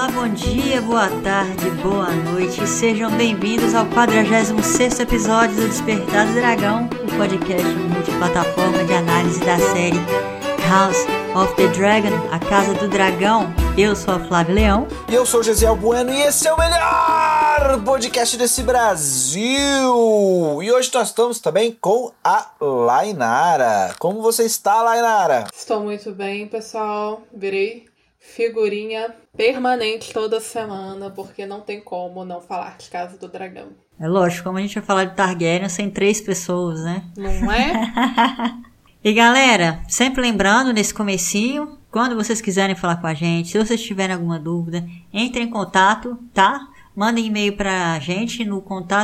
Olá, bom dia, boa tarde, boa noite. Sejam bem-vindos ao 46º episódio do Despertar do Dragão, o podcast multiplataforma de análise da série House of the Dragon, a Casa do Dragão. Eu sou a Flávia Leão. E eu sou o Gesiel Bueno e esse é o melhor podcast desse Brasil. E hoje nós estamos também com a Lainara. Como você está, Lainara? Estou muito bem, pessoal. Virei figurinha permanente toda semana, porque não tem como não falar de Casa do Dragão. É lógico, como a gente vai falar de Targaryen sem 3 pessoas, né? Não é? E galera, sempre lembrando nesse comecinho, quando vocês quiserem falar com a gente, se vocês tiverem alguma dúvida, entrem em contato, tá? Mandem e-mail pra gente no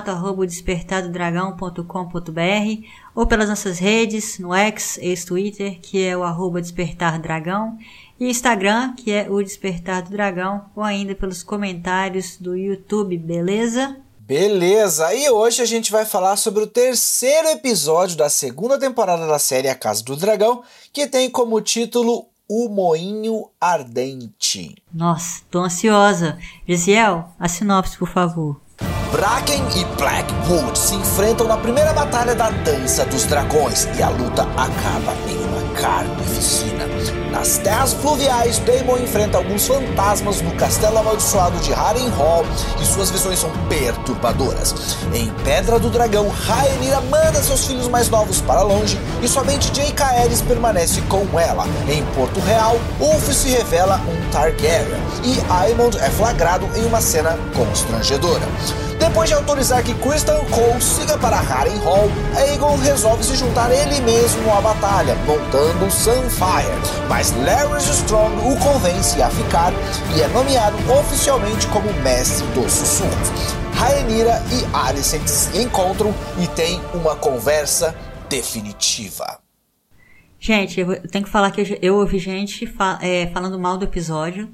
contato@despertardodragão.com.br ou pelas nossas redes, no X, ex-Twitter, que é o @despertardragão, e Instagram, que é o Despertar do Dragão, ou ainda pelos comentários do YouTube, beleza? Beleza, e hoje a gente vai falar sobre o 3º episódio da 2ª temporada da série A Casa do Dragão, que tem como título O Moinho Ardente. Nossa, tô ansiosa. Gesiel, a sinopse, por favor. Bracken e Blackwood se enfrentam na primeira batalha da Dança dos Dragões e a luta acaba em uma carnificina. Nas terras fluviais, Daemon enfrenta alguns fantasmas no castelo amaldiçoado de Harrenhal e suas visões são perturbadoras. Em Pedra do Dragão, Rhaenyra manda seus filhos mais novos para longe e somente Jae Caerys permanece com ela. Em Porto Real, Ulf se revela um Targaryen e Aemond é flagrado em uma cena constrangedora. Depois de autorizar que Criston Cole siga para Harrenhal, Aegon resolve se juntar ele mesmo à batalha, montando Sunfire. Mas Larys Strong o convence a ficar e é nomeado oficialmente como Mestre dos Sussurros. Rhaenyra e Alicent se encontram e têm uma conversa definitiva. Gente, eu tenho que falar que eu ouvi gente falando mal do episódio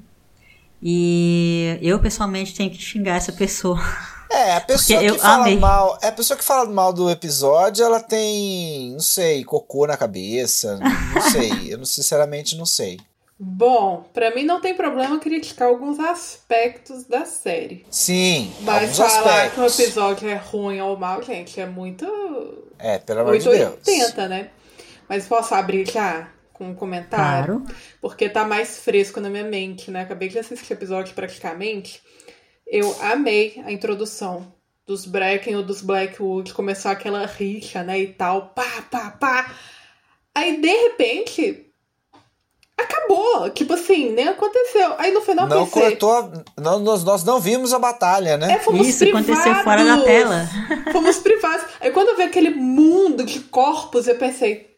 e eu pessoalmente tenho que xingar essa pessoa. A pessoa que fala mal, a pessoa que fala mal do episódio, ela tem, não sei, cocô na cabeça, não sei, eu sinceramente não sei. Bom, pra mim não tem problema criticar alguns aspectos da série. Sim, mas alguns falar aspectos. que um episódio é ruim ou mal, gente, é muito... pelo amor de Deus. 880, né? Mas posso abrir já com um comentário? Claro. Porque tá mais fresco na minha mente, né? Acabei de assistir o episódio praticamente. Eu amei a introdução dos Bracken ou dos Blackwood, começou aquela rixa, né, e tal, pá. Aí, de repente, acabou. Tipo assim, nem aconteceu. Aí, no final, não pensei... Nós não vimos a batalha, né? Fomos Isso privados. Aconteceu fora da tela. Fomos privados. Aí, quando eu vi aquele mundo de corpos, eu pensei,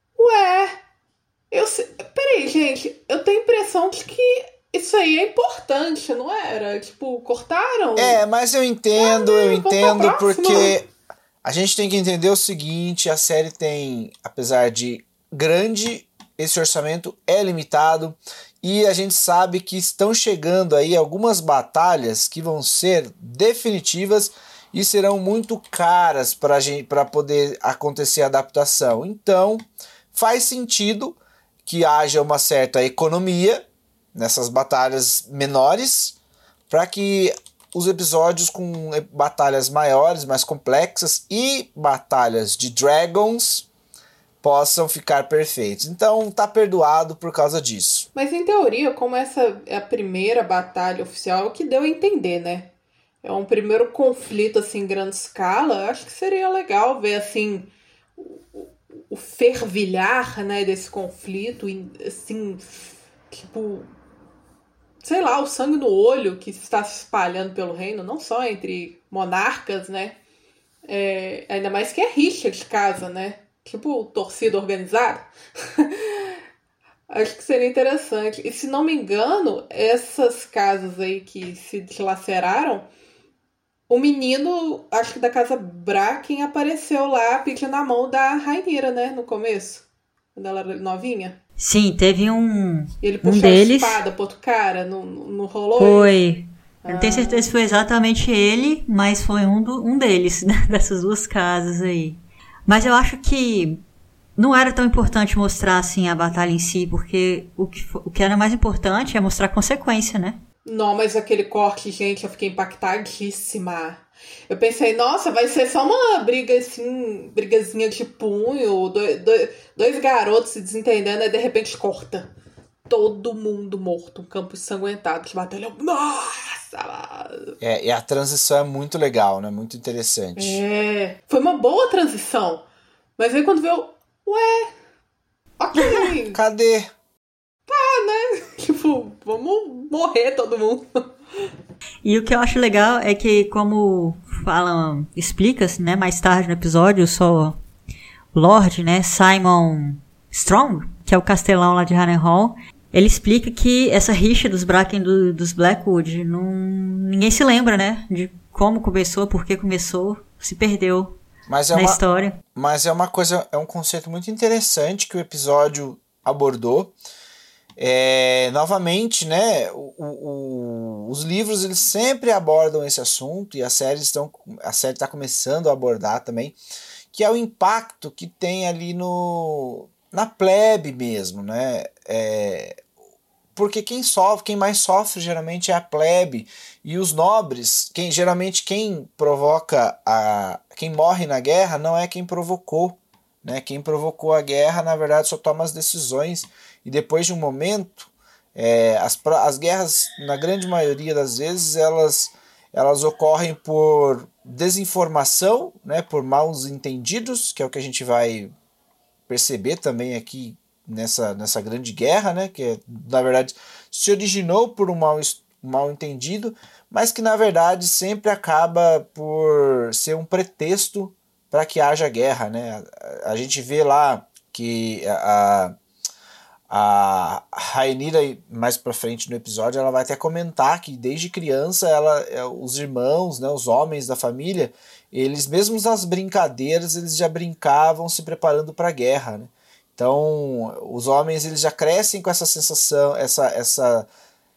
peraí, gente, eu tenho a impressão de que isso aí é importante, não era? Tipo, cortaram? Mas eu entendo porque a gente tem que entender o seguinte, a série tem, apesar de grande, esse orçamento é limitado e a gente sabe que estão chegando aí algumas batalhas que vão ser definitivas e serão muito caras para poder acontecer a adaptação. Então, faz sentido que haja uma certa economia nessas batalhas menores, para que os episódios com batalhas maiores, mais complexas e batalhas de dragons possam ficar perfeitos. Então tá perdoado por causa disso. Mas em teoria, como essa é a primeira batalha oficial, é o que deu a entender, né? É um primeiro conflito assim em grande escala, acho que seria legal ver assim o fervilhar, né, desse conflito, assim, tipo, sei lá, o sangue no olho que está se espalhando pelo reino, não só entre monarcas, né? Ainda mais que é rixa de casa, né? Tipo, torcida organizada. Acho que seria interessante. E se não me engano, essas casas aí que se dilaceraram, o menino, acho que da casa Bracken, apareceu lá pedindo a mão da Rhaenyra, né? No começo, quando ela era novinha. Sim, teve um Ele puxou deles. a espada pro outro cara, não rolou? Foi. Eu não tenho certeza se foi exatamente ele, mas foi um deles, né, dessas duas casas aí. Mas eu acho que não era tão importante mostrar assim a batalha em si, porque o que era mais importante é mostrar a consequência, né? Não, mas aquele corte, gente, eu fiquei impactadíssima. Eu pensei, nossa, vai ser só uma briga assim, brigazinha de punho, dois garotos se desentendendo, aí de repente corta. Todo mundo morto, um campo ensanguentado de batalha. Nossa! E a transição é muito legal, né? Muito interessante. Foi uma boa transição. Mas aí quando veio, ok. Cadê? Né? Tipo, vamos morrer todo mundo. E o que eu acho legal é que, como falam, explica-se, né, mais tarde no episódio, só o Lord, né, Simon Strong, que é o castelão lá de Harrenhal, ele explica que essa rixa dos Bracken dos Blackwood, ninguém se lembra, né, de como começou, por que começou, se perdeu na história. Mas é uma coisa, é um conceito muito interessante que o episódio abordou. Novamente, né, os livros eles sempre abordam esse assunto, e a série está começando a abordar também, que é o impacto que tem ali na plebe mesmo, né? Porque quem mais sofre geralmente é a plebe, e os nobres, quem provoca quem morre na guerra não é quem provocou, né? Quem provocou a guerra na verdade só toma as decisões. E depois de um momento, as guerras, na grande maioria das vezes, elas ocorrem por desinformação, né, por maus entendidos, que é o que a gente vai perceber também aqui nessa grande guerra, né, que na verdade se originou por um mal entendido, mas que na verdade sempre acaba por ser um pretexto para que haja guerra, né? A gente vê lá que a Rhaenyra, mais pra frente no episódio, ela vai até comentar que desde criança os irmãos, né, os homens da família, eles mesmo nas brincadeiras eles já brincavam se preparando para a guerra, né? Então os homens eles já crescem com essa sensação, essa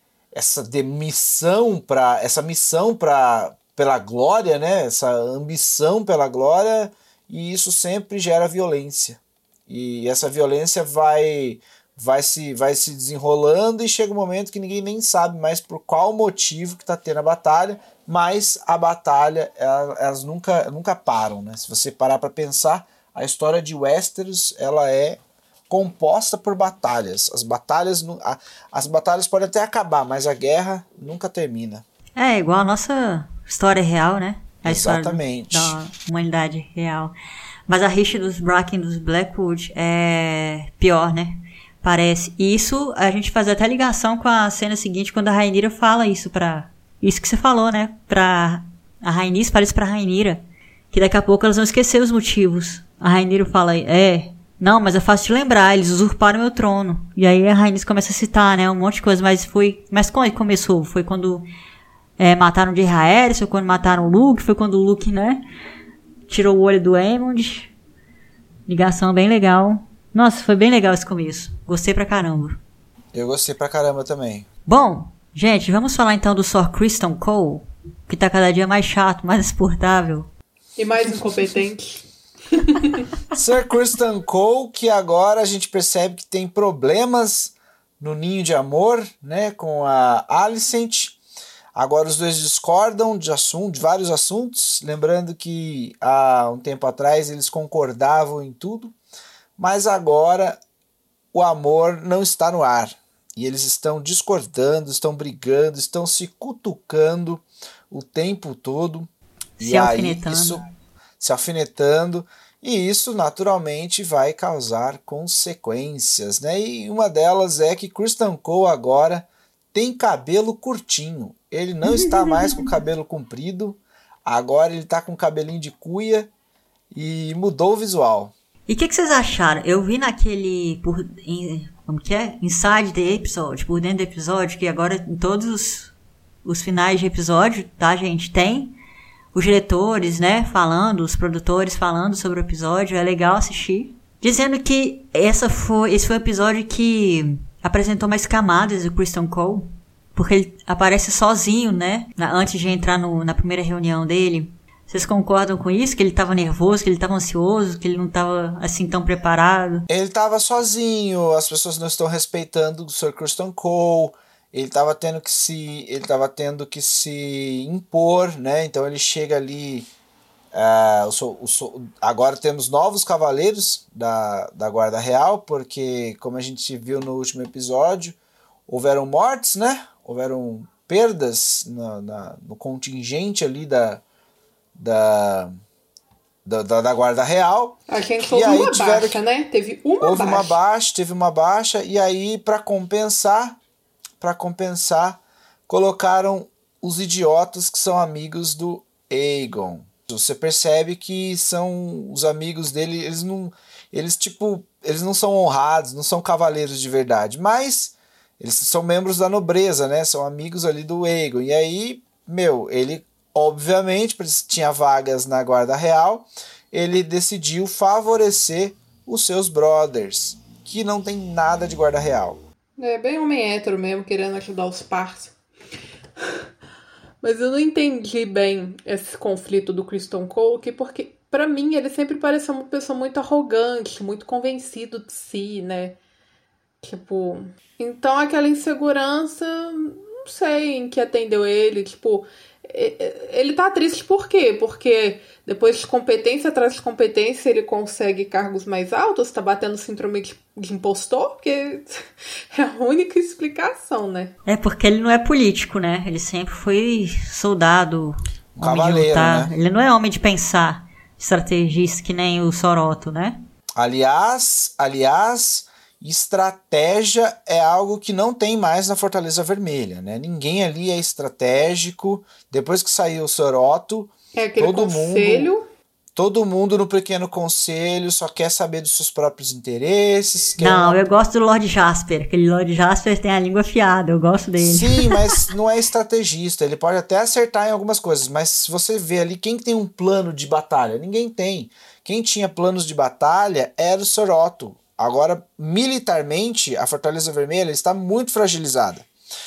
missão pela glória, né? Essa ambição pela glória, e isso sempre gera violência, e essa violência vai se desenrolando, e chega um momento que ninguém nem sabe mais por qual motivo que está tendo a batalha, mas a batalha, elas nunca param, né? Se você parar para pensar, a história de Westeros, ela é composta por batalhas. As batalhas podem até acabar, mas a guerra nunca termina. É igual a nossa história real, né? A Exatamente. História da humanidade real. Mas a rixa dos Bracken dos Blackwood é pior, né? Parece. E isso a gente faz até ligação com a cena seguinte, quando a Rhaenyra fala isso isso que você falou, né? A Rhaenys fala isso pra Rhaenyra, que daqui a pouco elas vão esquecer os motivos. A Rhaenyra fala, não, mas é fácil de lembrar, eles usurparam meu trono. E aí a Rhaenys começa a citar, né? Um monte de coisa, mas como começou? Foi quando mataram o Jaehaerys, Harris, foi quando mataram o Luke, foi quando o Luke, né? Tirou o olho do Aemond. Ligação bem legal. Nossa, foi bem legal esse começo. Gostei pra caramba. Eu gostei pra caramba também. Bom, gente, vamos falar então do Sir Criston Cole, que tá cada dia mais chato, mais insuportável. E mais incompetente. Sir Criston Cole, que agora a gente percebe que tem problemas no ninho de amor, né, com a Alicent. Agora os dois discordam de vários assuntos, lembrando que há um tempo atrás eles concordavam em tudo, mas agora o amor não está no ar, e eles estão discordando, estão brigando, estão se cutucando o tempo todo, se alfinetando, e isso naturalmente vai causar consequências, né? E uma delas é que Criston Cole agora tem cabelo curtinho. Ele não está mais com cabelo comprido, agora ele está com cabelinho de cuia e mudou o visual. E o que vocês acharam? Eu vi naquele, como que é? Inside the Episode, por dentro do episódio, que agora em todos os finais de episódio, tá, gente, tem os diretores, né, falando, os produtores falando sobre o episódio, é legal assistir. Dizendo que esse foi o episódio que apresentou mais camadas do Criston Cole, porque ele aparece sozinho, né, antes de entrar na primeira reunião dele. Vocês concordam com isso? Que ele estava nervoso, que ele estava ansioso, que ele não estava assim tão preparado? Ele estava sozinho, as pessoas não estão respeitando o Sir Criston Cole, ele estava tendo que se impor, né? Então ele chega ali. Agora temos novos cavaleiros da Guarda Real, porque, como a gente viu no último episódio, houveram mortes, né? Houveram perdas no contingente ali da Guarda Real. A gente houve uma baixa, né? Teve uma baixa, e aí, para compensar, colocaram os idiotas que são amigos do Aegon. Você percebe que são os amigos dele, eles não são honrados, não são cavaleiros de verdade, mas eles são membros da nobreza, né? São amigos ali do Aegon. E aí, ele, obviamente, tinha vagas na Guarda Real, ele decidiu favorecer os seus brothers, que não tem nada de Guarda Real. É bem homem hétero mesmo, querendo ajudar os parceiros. Mas eu não entendi bem esse conflito do Criston Cole, porque pra mim ele sempre pareceu uma pessoa muito arrogante, muito convencido de si, né? Tipo, então aquela insegurança, não sei em que atendeu ele, tipo, ele tá triste por quê? Porque depois de competência atrás de competência ele consegue cargos mais altos, tá batendo síndrome de impostor? Porque é a única explicação, né? É porque ele não é político, né? Ele sempre foi soldado, cavaleiro, né? Ele não é homem de pensar, estrategista que nem o Soroto, né? Aliás, estratégia é algo que não tem mais na Fortaleza Vermelha, né? Ninguém ali é estratégico. Depois que saiu o Soroto, todo mundo no pequeno conselho só quer saber dos seus próprios interesses. Eu gosto do Lord Jasper. Aquele Lord Jasper tem a língua afiada, eu gosto dele. Sim, mas não é estrategista. Ele pode até acertar em algumas coisas, mas se você vê ali quem tem um plano de batalha, ninguém tem. Quem tinha planos de batalha era o Soroto. Agora, militarmente, a Fortaleza Vermelha está muito fragilizada.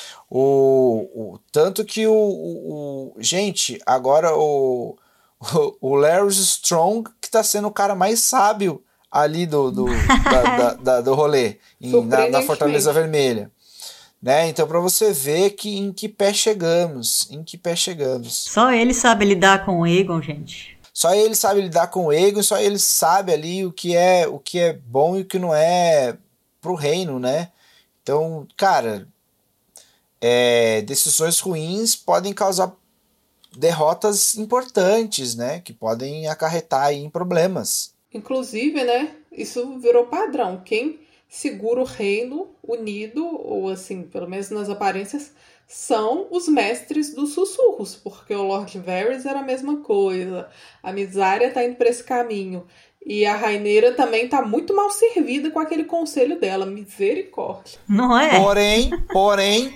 Tanto que gente, agora o Larys Strong, que está sendo o cara mais sábio ali do rolê, na Fortaleza Vermelha. Né? Então, para você ver em que pé chegamos. Só ele sabe lidar com o Aegon, gente. Só ele sabe lidar com o Aegon, só ele sabe ali o que é bom e o que não é pro reino, né? Então, cara, decisões ruins podem causar derrotas importantes, né? Que podem acarretar aí em problemas. Inclusive, né? Isso virou padrão. Quem segura o reino unido, ou assim, pelo menos nas aparências, são os mestres dos sussurros, porque o Lord Varys era a mesma coisa, a Mysaria tá indo para esse caminho, e a Rhaenyra também tá muito mal servida com aquele conselho dela, misericórdia. Não é? Porém,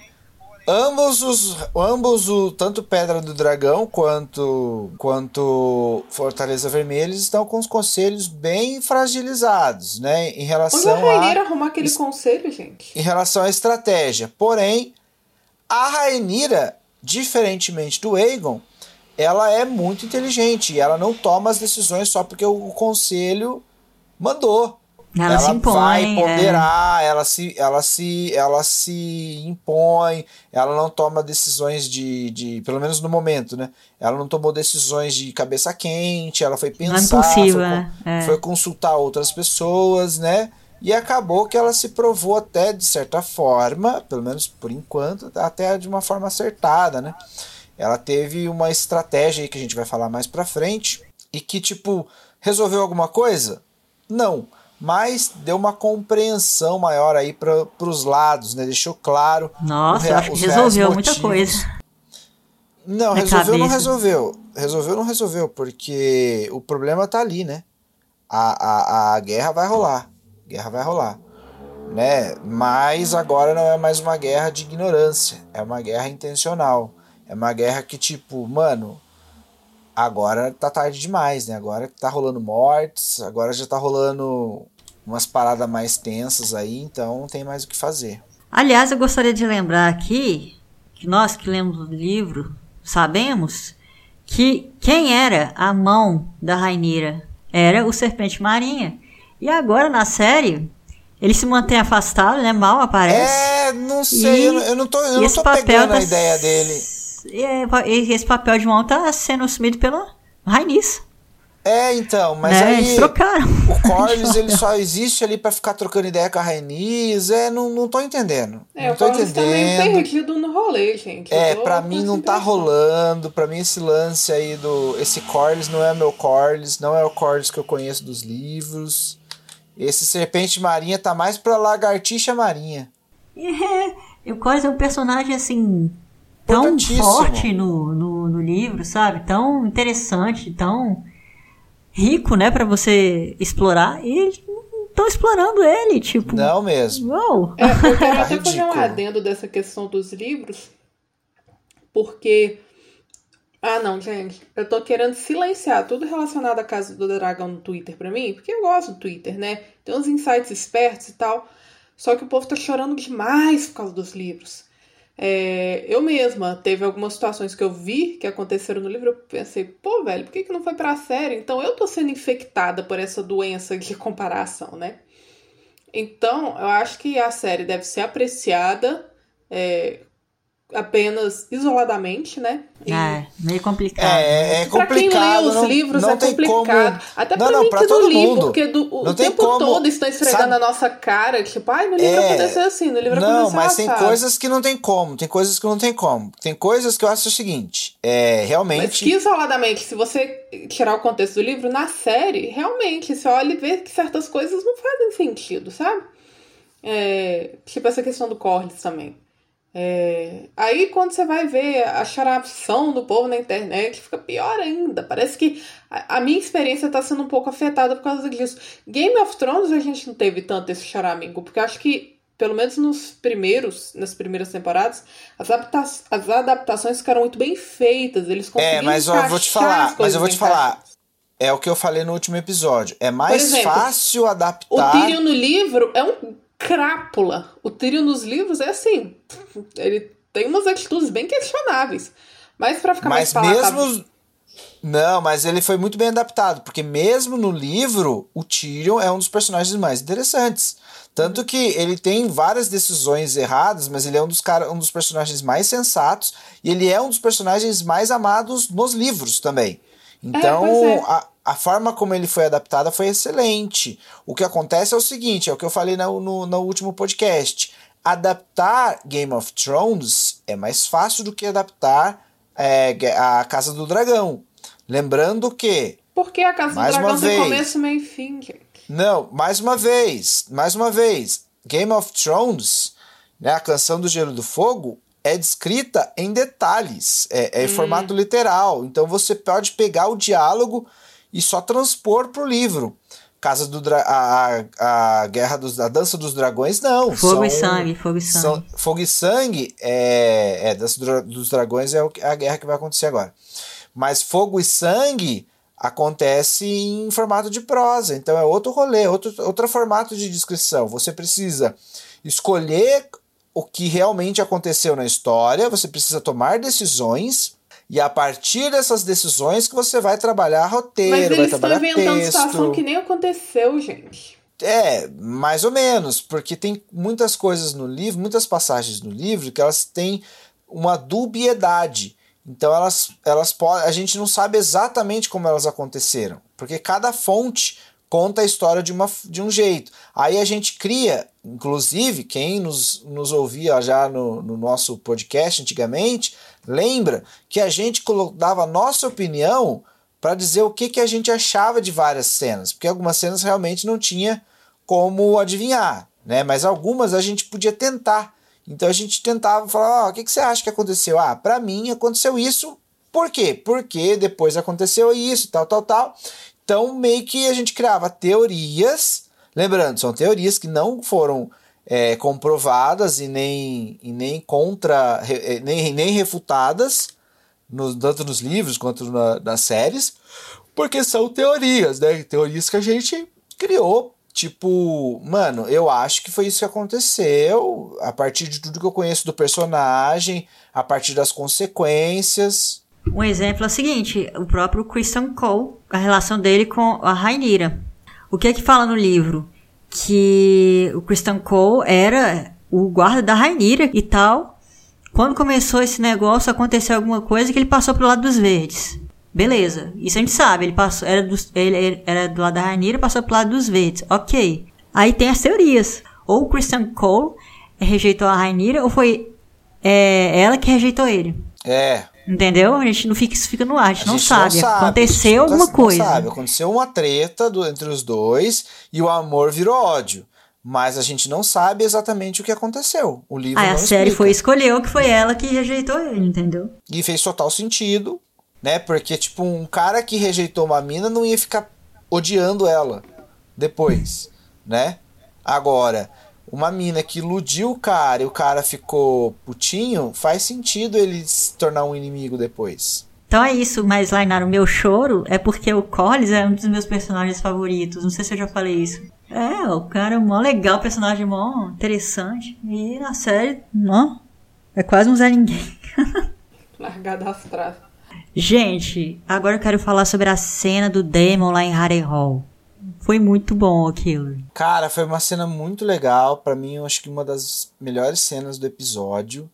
ambos tanto Pedra do Dragão quanto Fortaleza Vermelha estão com os conselhos bem fragilizados, né, em relação Onde a Rhaenyra arrumar aquele conselho, gente? Em relação à estratégia. Porém, a Rhaenyra, diferentemente do Aegon, ela é muito inteligente e ela não toma as decisões só porque o conselho mandou. Ela se impõe, vai ponderar, ela se impõe, ela não toma decisões pelo menos no momento, né? Ela não tomou decisões de cabeça quente, ela foi pensar, foi consultar outras pessoas, né? E acabou que ela se provou até, de certa forma, pelo menos por enquanto, até de uma forma acertada, né? Ela teve uma estratégia aí que a gente vai falar mais pra frente e que, resolveu alguma coisa? Não. Mas deu uma compreensão maior aí pros lados, né? Deixou claro. Nossa, eu acho que resolveu muita coisa. Não, não resolveu, porque o problema tá ali, né? A guerra vai rolar. Né? Mas agora não é mais uma guerra de ignorância, é uma guerra intencional, é uma guerra que agora tá tarde demais, né? Agora que tá rolando mortes, agora já tá rolando umas paradas mais tensas aí, então não tem mais o que fazer. Aliás, eu gostaria de lembrar aqui que nós que lemos o livro sabemos que quem era a mão da Rhaenyra era o Serpente Marinha. E agora, na série, ele se mantém afastado, né? Mal aparece. Não sei, eu não tô pegando a ideia dele. Esse papel de mão tá sendo assumido pela Rhaenys. Então, mas aí eles trocaram. O Corlys, ele só existe ali pra ficar trocando ideia com a Rhaenys, não tô entendendo. O Corlys tá meio perdido no rolê, gente. Pra mim não tá rolando, pra mim esse lance aí esse Corlys não é meu Corlys, não é o Corlys que eu conheço dos livros. Esse Serpente Marinha tá mais pra Lagartixa Marinha. O Corlys é um personagem, assim, tão forte no livro, sabe? Tão interessante, tão rico, né, pra você explorar, e eles não estão explorando ele, tipo... Não mesmo. Uou. Eu quero até fazer um adendo dessa questão dos livros, porque... não, gente, eu tô querendo silenciar tudo relacionado à Casa do Dragão no Twitter pra mim, porque eu gosto do Twitter, né? Tem uns insights espertos e tal, só que o povo tá chorando demais por causa dos livros. Eu mesma, teve algumas situações que eu vi que aconteceram no livro, eu pensei, pô, velho, por que não foi pra série? Então eu tô sendo infectada por essa doença de comparação, né? Então, eu acho que a série deve ser apreciada apenas isoladamente, né? Meio complicado. É complicado. Pra quem lê os livros é complicado. Até pra mim que não li, porque o tempo todo estão esfregando a nossa cara, tipo, no livro aconteceu assim, no livro aconteceu assim. Não, mas tem coisas que não tem como, tem coisas que eu acho o seguinte, realmente... Mas que isoladamente, se você tirar o contexto do livro, na série, realmente, você olha e vê que certas coisas não fazem sentido, sabe? Tipo essa questão do Corlys também. Aí quando você vai ver a charação do povo na internet, fica pior ainda. Parece que a minha experiência tá sendo um pouco afetada por causa disso. Game of Thrones a gente não teve tanto esse charamingo, porque eu acho que, pelo menos nas primeiras temporadas, as adaptações ficaram muito bem feitas. Eles conseguiram mas eu vou te falar, é o que eu falei no último episódio. É mais fácil adaptar... O Tyrion no livro é um crápula. O Tyrion nos livros é assim, ele tem umas atitudes bem questionáveis, mas pra ficar mais palatável... Não, mas ele foi muito bem adaptado, porque mesmo no livro, o Tyrion é um dos personagens mais interessantes. Tanto que ele tem várias decisões erradas, mas ele é um dos personagens mais sensatos, e ele é um dos personagens mais amados nos livros também. Então, a forma como ele foi adaptada foi excelente. O que acontece é o seguinte, é o que eu falei no último podcast. Adaptar Game of Thrones é mais fácil do que adaptar a Casa do Dragão. Lembrando que... Porque a Casa do Dragão tem começo, meio e fim, gente. Não, mais uma vez. Game of Thrones, né, a Canção do Gelo e do Fogo, é descrita em detalhes, em formato literal. Então você pode pegar o diálogo e só transpor pro livro. Casa do a Dança dos Dragões, não. Fogo e Sangue. Fogo e Sangue, Dança dos Dragões é a guerra que vai acontecer agora. Mas Fogo e Sangue acontece em formato de prosa, então é outro rolê, outro formato de descrição. Você precisa escolher o que realmente aconteceu na história, você precisa tomar decisões, e a partir dessas decisões que você vai trabalhar roteiro, vai trabalhar texto. Mas eles estão inventando situação que nem aconteceu, gente. Mais ou menos, porque tem muitas coisas no livro, muitas passagens no livro que elas têm uma dubiedade. Então a gente não sabe exatamente como elas aconteceram, porque cada fonte conta a história de um jeito. Aí a gente cria, inclusive, quem nos ouvia já no nosso podcast antigamente, lembra que a gente dava a nossa opinião para dizer o que a gente achava de várias cenas, porque algumas cenas realmente não tinha como adivinhar, né? Mas algumas a gente podia tentar. Então a gente tentava falar, o que você acha que aconteceu? Para mim aconteceu isso. Por quê? Porque depois aconteceu isso, tal. Então meio que a gente criava teorias, lembrando, são teorias que não foram comprovadas e nem refutadas, tanto nos livros quanto nas séries, porque são teorias, né? Teorias que a gente criou. Tipo, mano, eu acho que foi isso que aconteceu, a partir de tudo que eu conheço do personagem, a partir das consequências. Um exemplo é o seguinte, o próprio Criston Cole, a relação dele com a Rhaenyra. O que é que fala no livro? Que o Criston Cole era o guarda da Rhaenyra e tal. Quando começou esse negócio, aconteceu alguma coisa que ele passou pro lado dos verdes. Beleza, isso a gente sabe, ele era do lado da Rhaenyra e passou pro lado dos verdes, ok. Aí tem as teorias, ou o Criston Cole rejeitou a Rhaenyra, ou foi ela que rejeitou ele. Entendeu? A gente não fica, isso fica no ar, a gente não sabe. Aconteceu alguma coisa. Não sabe, aconteceu uma treta entre os dois e o amor virou ódio. Mas a gente não sabe exatamente o que aconteceu. O livro não a explica. série escolheu que foi ela que rejeitou ele, entendeu? E fez total sentido, né? Porque, tipo, um cara que rejeitou uma mina não ia ficar odiando ela depois, né? Agora, uma mina que iludiu o cara e o cara ficou putinho, faz sentido ele se tornar um inimigo depois. Então é isso, mas Lainara, o meu choro é porque o Corlys é um dos meus personagens favoritos. Não sei se eu já falei isso. O cara é mó legal, personagem mó interessante. E na série, não, é quase um Zé Ninguém. Largada às traças. Gente, agora eu quero falar sobre a cena do Daemon lá em Harrenhal. Foi muito bom aquilo. Cara, foi uma cena muito legal. Pra mim, eu acho que uma das melhores cenas do episódio.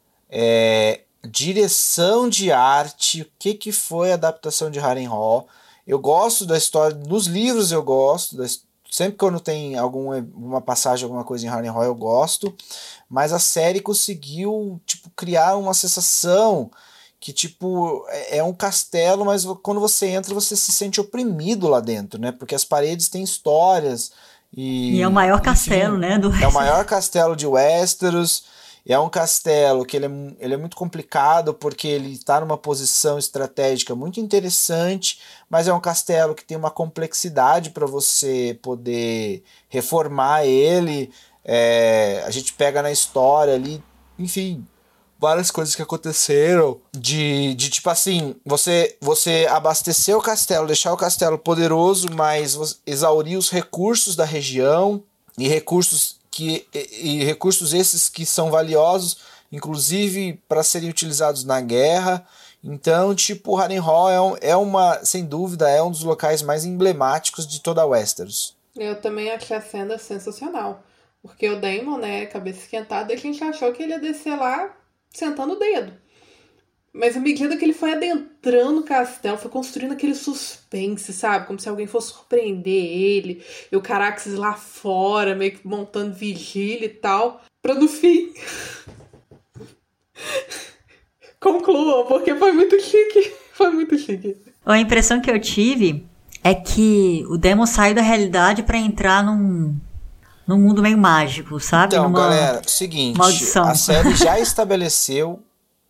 Direção de arte. O que foi a adaptação de Harrenhal? Eu gosto da história. Nos livros eu gosto. Sempre quando tem alguma passagem, alguma coisa em Harrenhal, eu gosto. Mas a série conseguiu, tipo, criar uma sensação que, tipo, é um castelo, mas quando você entra, você se sente oprimido lá dentro, né? Porque as paredes têm histórias. E é o maior castelo, né? É o maior castelo de Westeros. É um castelo que ele é muito complicado porque ele está numa posição estratégica muito interessante, mas é um castelo que tem uma complexidade para você poder reformar ele. A gente pega na história ali, enfim, várias coisas que aconteceram de tipo assim, você abastecer o castelo, deixar o castelo poderoso, mas exaurir os recursos da região e recursos esses que são valiosos, inclusive para serem utilizados na guerra. Então, tipo, Harrenhal sem dúvida, é um dos locais mais emblemáticos de toda a Westeros. Eu também achei a cena sensacional, porque o Daemon, né, cabeça esquentada, a gente achou que ele ia descer lá sentando o dedo. Mas à medida que ele foi adentrando o castelo, foi construindo aquele suspense, sabe? Como se alguém fosse surpreender ele. E o Caraxes lá fora, meio que montando vigília e tal. Pra no fim... concluam, porque foi muito chique. Foi muito chique. A impressão que eu tive é que o Daemon saiu da realidade pra entrar num mundo meio mágico, sabe? Então, galera, seguinte, maldição. A série já estabeleceu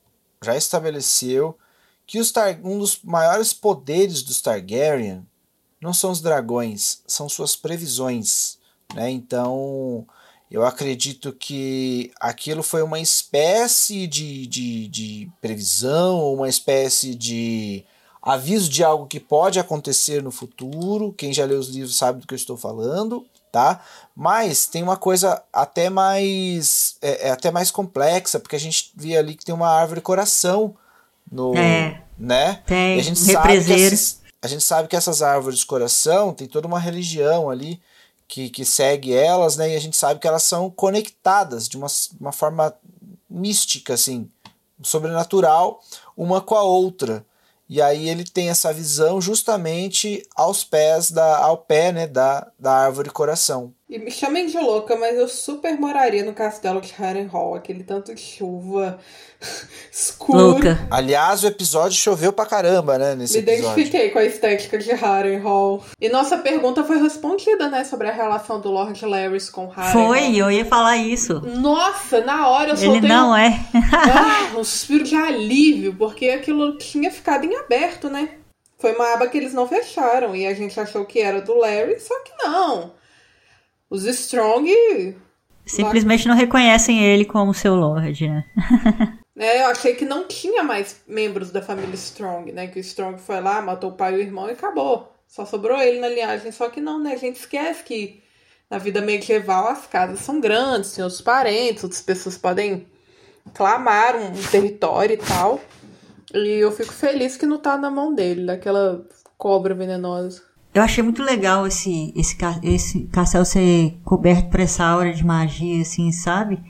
que um dos maiores poderes dos Targaryen não são os dragões, são suas previsões, né? Então, eu acredito que aquilo foi uma espécie de previsão, uma espécie de aviso de algo que pode acontecer no futuro. Quem já leu os livros sabe do que eu estou falando, tá? Mas tem uma coisa até mais complexa, porque a gente vê ali que tem uma árvore coração né? Tem, e a gente sabe que essas árvores coração tem toda uma religião ali que segue elas, né? E a gente sabe que elas são conectadas de uma forma mística, assim, sobrenatural, uma com a outra. E aí ele tem essa visão justamente ao pé, né, da árvore coração. E me chamem de louca, mas eu super moraria no castelo de Harrenhal, aquele tanto de chuva escuro. Louca. Aliás, o episódio choveu pra caramba, né, nesse episódio. Me identifiquei com a estética de Harrenhal. E nossa pergunta foi respondida, né, sobre a relação do Lord Larys com Harrenhal. Foi, eu ia falar isso. Nossa, na hora eu soltei... Ele não é. um suspiro de alívio, porque aquilo tinha ficado em aberto, né? Foi uma aba que eles não fecharam, e a gente achou que era do Larry, só que não. Os Strong... simplesmente não reconhecem ele como seu Lorde, né? Eu achei que não tinha mais membros da família Strong, né? Que o Strong foi lá, matou o pai e o irmão e acabou. Só sobrou ele na linhagem. Só que não, né? A gente esquece que na vida medieval as casas são grandes, tem outros parentes, outras pessoas podem clamar um território e tal. E eu fico feliz que não tá na mão dele, daquela cobra venenosa. Eu achei muito legal esse castelo ser coberto por essa aura de magia, assim, sabe?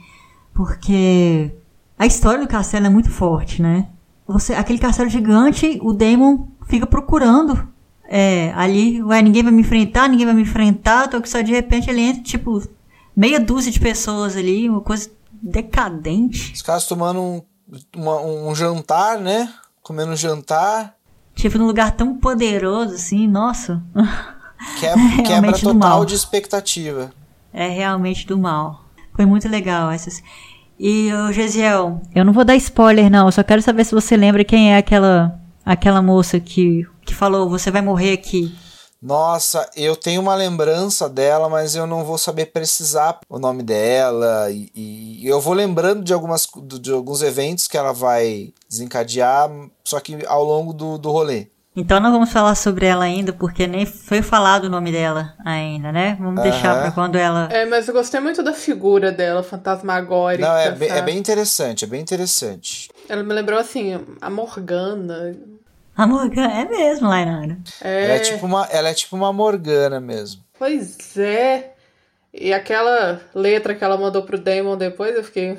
Porque a história do castelo é muito forte, né? Aquele castelo gigante, o Daemon fica procurando ali, ninguém vai me enfrentar, só que só de repente ele entra, tipo, meia dúzia de pessoas ali, uma coisa decadente. Os caras tomando um jantar, né? Comendo um jantar. Tipo, num lugar tão poderoso, assim, nossa. Quebra total de expectativa. É realmente do mal. Foi muito legal essas. E, Gesiel, eu não vou dar spoiler, não. Eu só quero saber se você lembra quem é aquela moça que falou, você vai morrer aqui. Nossa, eu tenho uma lembrança dela, mas eu não vou saber precisar o nome dela. E eu vou lembrando de alguns eventos que ela vai desencadear, só que ao longo do rolê. Então não vamos falar sobre ela ainda, porque nem foi falado o nome dela ainda, né? Vamos deixar pra quando ela... mas eu gostei muito da figura dela, fantasmagórica. Não, é bem interessante. Ela me lembrou, assim, a Morgana. A Morgana, é mesmo, Lainara. Ela é tipo uma Morgana mesmo. Pois é. E aquela letra que ela mandou pro Daemon depois, eu fiquei...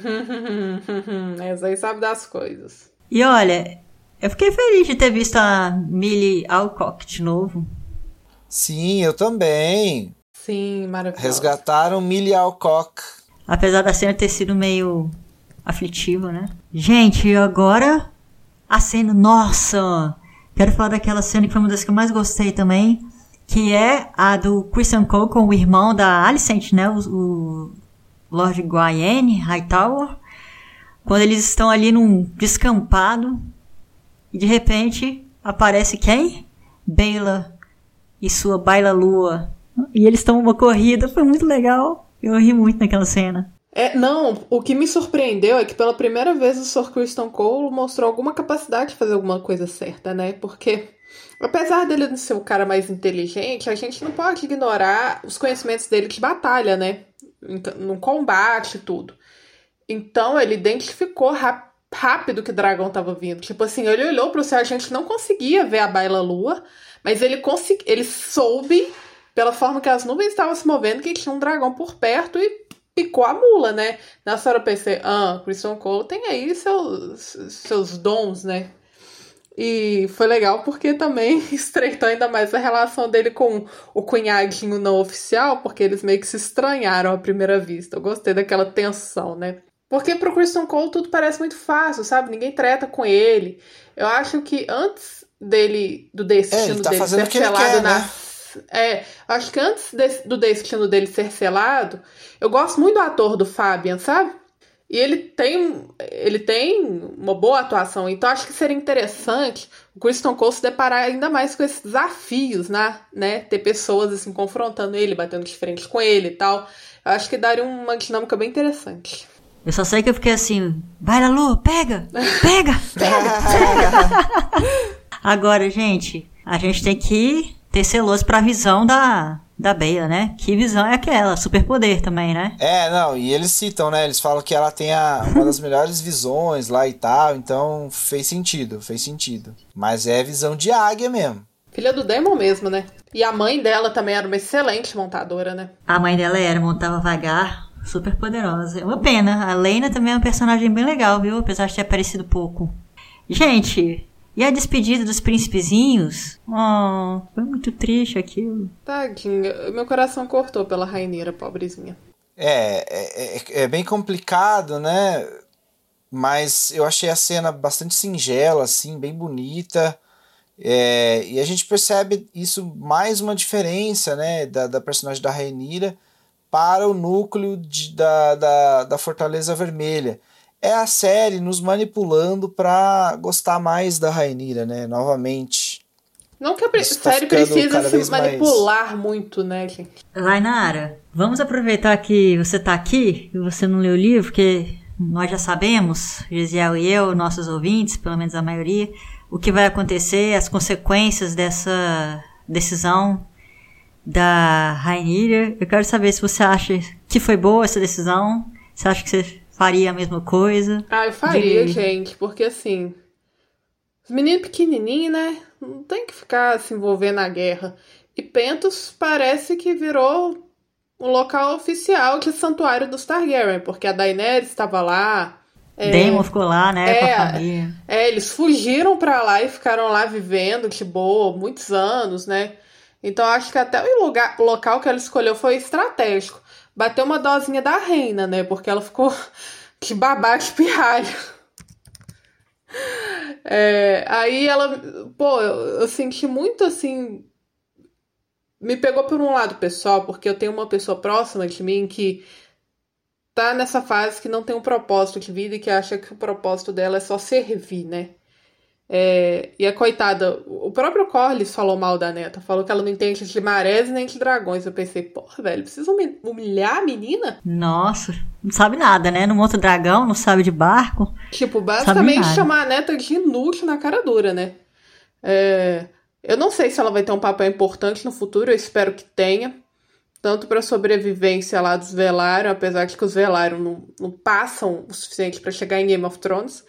essa aí sabe das coisas. E olha... Eu fiquei feliz de ter visto a Millie Alcock de novo. Sim, eu também. Sim, maravilhoso. Resgataram Millie Alcock. Apesar da cena ter sido meio aflitiva, né? Gente, agora a cena... Nossa! Quero falar daquela cena que foi uma das que eu mais gostei também, que é a do Criston Cole com o irmão da Alicent, né? O Lord Gwyenne Hightower. Quando eles estão ali num descampado... E de repente aparece quem? Baela e sua Baila-Lua. E eles estão numa corrida, foi muito legal. Eu ri muito naquela cena. Não, o que me surpreendeu é que pela primeira vez o Sr. Criston Cole mostrou alguma capacidade de fazer alguma coisa certa, né? Porque, apesar dele não ser o cara mais inteligente, a gente não pode ignorar os conhecimentos dele de batalha, né? No combate e tudo. Então ele identificou rápido que o dragão tava vindo. Tipo assim, ele olhou pro céu, a gente não conseguia ver a Baila-Lua, mas ele soube, pela forma que as nuvens estavam se movendo, que tinha um dragão por perto e picou a mula, né? Nessa hora eu pensei, Criston Cole tem aí seus dons, né? E foi legal porque também estreitou ainda mais a relação dele com o cunhadinho não oficial, porque eles meio que se estranharam à primeira vista. Eu gostei daquela tensão, né? Porque pro Criston Cole tudo parece muito fácil, sabe? Ninguém treta com ele. Eu acho que antes do destino dele ser selado acho que antes do destino dele ser selado, eu gosto muito do ator do Fabian, sabe? E ele tem uma boa atuação. Então acho que seria interessante o Criston Cole se deparar ainda mais com esses desafios, né? Ter pessoas assim confrontando ele, batendo de frente com ele e tal. Eu acho que daria uma dinâmica bem interessante. Eu só sei que eu fiquei assim, Baila-Lua, pega! Agora, gente, a gente tem que ter celoso pra visão da Baela, né? Que visão é aquela? Superpoder também, né? E eles citam, né? Eles falam que ela tem uma das melhores visões lá e tal, então fez sentido. Mas é visão de águia mesmo. Filha do Daemon mesmo, né? E a mãe dela também era uma excelente montadora, né? A mãe dela montava vagar. Super poderosa. É uma pena. A Laena também é um personagem bem legal, viu? Apesar de ter aparecido pouco. Gente, e a despedida dos príncipezinhos? Foi muito triste aquilo. Tadinha. Meu coração cortou pela Rhaenyra, pobrezinha. É bem complicado, né? Mas eu achei a cena bastante singela, assim, bem bonita. E a gente percebe isso, mais uma diferença, né? Da personagem da Rhaenyra para o núcleo da Fortaleza Vermelha. É a série nos manipulando para gostar mais da Rhaenyra, né? Novamente. Não que a série precisa se manipular muito, né, gente? Lainara, vamos aproveitar que você tá aqui e você não leu o livro, porque nós já sabemos, Gesiel e eu, nossos ouvintes, pelo menos a maioria, o que vai acontecer, as consequências dessa decisão da Rhaenyra. Eu quero saber se você acha que foi boa essa decisão. Você acha que você faria a mesma coisa? Eu faria, gente, porque assim, os meninos pequenininhos, né, não tem que ficar se envolvendo na guerra. E Pentos parece que virou um local oficial de Santuário dos Targaryen, porque a Daenerys estava lá. Daemon ficou lá, né, com a família. Eles fugiram pra lá e ficaram lá vivendo de boa, muitos anos, né? Então acho que até o local que ela escolheu foi estratégico. Bateu uma dosinha da reina, né? Porque ela ficou de babá de pirralho. Aí ela... Pô, eu senti muito, assim... Me pegou por um lado pessoal, porque eu tenho uma pessoa próxima de mim que tá nessa fase que não tem um propósito de vida e que acha que o propósito dela é só servir, né? E a coitada, o próprio Corlys falou mal da neta, falou que ela não entende de marés nem de dragões. Eu pensei, porra, velho, precisa humilhar a menina? Nossa, não sabe nada, né? Não monta dragão, não sabe de barco. Tipo, basicamente chamar a neta de inútil na cara dura, né? Eu não sei se ela vai ter um papel importante no futuro, eu espero que tenha. Tanto para a sobrevivência lá dos Velaryon, apesar de que os Velaryon não passam o suficiente para chegar em Game of Thrones.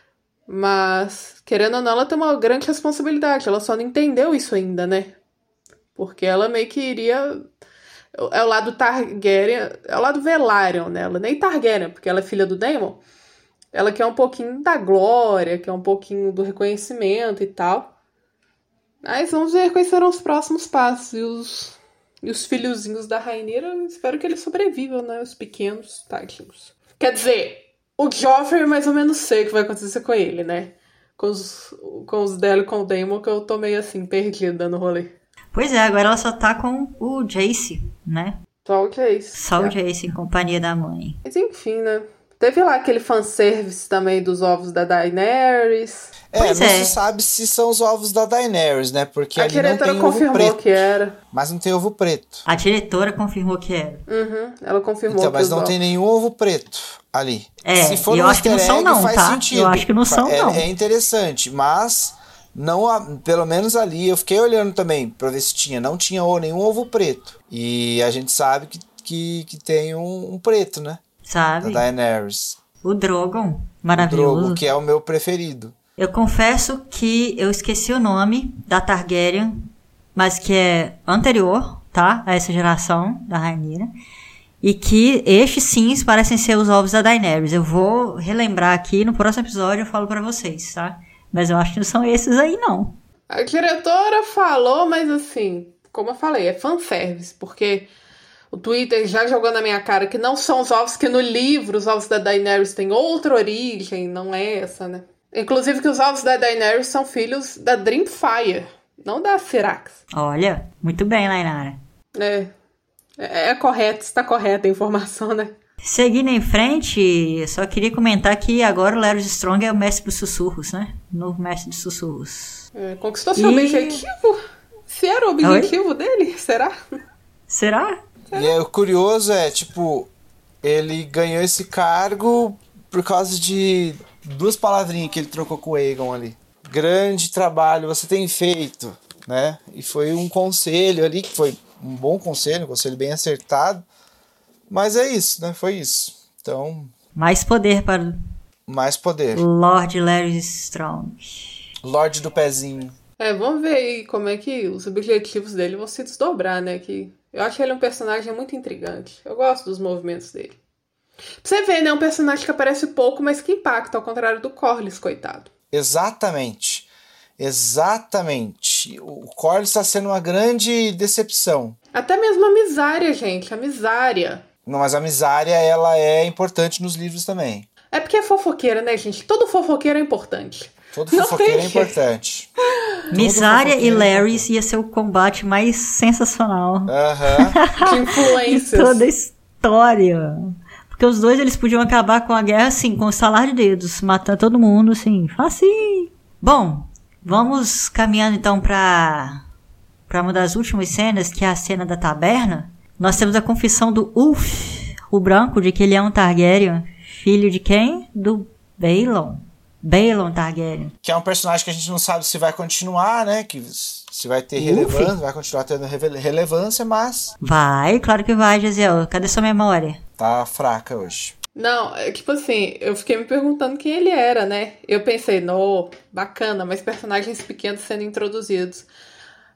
Mas, querendo ou não, ela tem uma grande responsabilidade. Ela só não entendeu isso ainda, né? Porque ela meio que iria... É o lado Targaryen... É o lado Velaryon, né? Ela nem Targaryen, porque ela é filha do Daemon. Ela quer um pouquinho da glória, quer um pouquinho do reconhecimento e tal. Mas vamos ver quais serão os próximos passos. E os filhozinhos da Rhaenyra, espero que eles sobrevivam, né? Os pequenos, tadinhos. Quer dizer... O Joffrey, mais ou menos sei o que vai acontecer com ele, né? Com os dela e com o Daemon, que eu tô meio assim, perdida no rolê. Pois é, agora ela só tá com o Jace, né? Só o Jace. Só o Jace em companhia da mãe. Mas enfim, né? Teve lá aquele fanservice também dos ovos da Daenerys. Não se sabe se são os ovos da Daenerys, né? Porque a ali não tem ovo preto. A diretora confirmou que era. Mas não tem ovo preto. A diretora confirmou que era. Ela confirmou então, que mas não tem nenhum ovo preto ali. Se for eu acho que não são não, faz sentido. Eu acho que não são não. É interessante, mas... Não, pelo menos ali, eu fiquei olhando também pra ver se tinha. Não tinha nenhum ovo preto. E a gente sabe que tem um preto, né? Sabe? Da Daenerys. O Drogon, maravilhoso. O Drogon, que é o meu preferido. Eu confesso que eu esqueci o nome da Targaryen, mas que é anterior, tá? A essa geração da Rhaenyra. E que estes sim parecem ser os ovos da Daenerys. Eu vou relembrar aqui, no próximo episódio eu falo pra vocês, tá? Mas eu acho que não são esses aí, não. A diretora falou, mas assim, como eu falei, é fanservice, porque o Twitter já jogou na minha cara que não são os ovos que no livro, os ovos da Daenerys têm outra origem, não é essa, né? Inclusive que os ovos da Daenerys são filhos da Dreamfire, não da Syrax. Olha, muito bem, Lainara. É correto, está correta a informação, né? Seguindo em frente, só queria comentar que agora o Larys Strong é o mestre dos sussurros, né? O novo mestre dos sussurros. Conquistou seu objetivo? Se era o objetivo dele, será? Será? E o curioso é, tipo, ele ganhou esse cargo por causa de 2 palavrinhas que ele trocou com o Aegon ali. Grande trabalho você tem feito, né? E foi um conselho ali, que foi um bom conselho, um conselho bem acertado. Mas é isso, né? Foi isso. Então... Mais poder para... Mais poder. Lord Larys Strong. Lorde do pezinho. Vamos ver aí como é que os objetivos dele vão se desdobrar, né? Que eu acho ele um personagem muito intrigante. Eu gosto dos movimentos dele. Pra você ver, né? Um personagem que aparece pouco, mas que impacta, ao contrário do Corlys, coitado. Exatamente. O Corlys está sendo uma grande decepção. Até mesmo a Misária, gente. A Misária. Não, mas a Misária, ela é importante nos livros também. É porque é fofoqueira, né, gente? Todo fofoqueiro é importante. Todo fofoqueiro é importante. Misária e Larys ia ser o combate mais sensacional. De influências. De toda a história. Porque os dois, eles podiam acabar com a guerra, assim, com o estalar de dedos. Matando todo mundo, assim, facinho. Bom, vamos caminhando, então, pra uma das últimas cenas, que é a cena da taberna. Nós temos a confissão do Ulf, o branco, de que ele é um Targaryen. Filho de quem? Do Baelon. Baelon Targaryen. Que é um personagem que a gente não sabe se vai continuar, né? Que se vai ter relevância, vai continuar tendo relevância, mas... Vai, claro que vai, Gisele. Cadê sua memória? Tá fraca hoje. Não, tipo assim, eu fiquei me perguntando quem ele era, né? Eu pensei, bacana, mas personagens pequenos sendo introduzidos.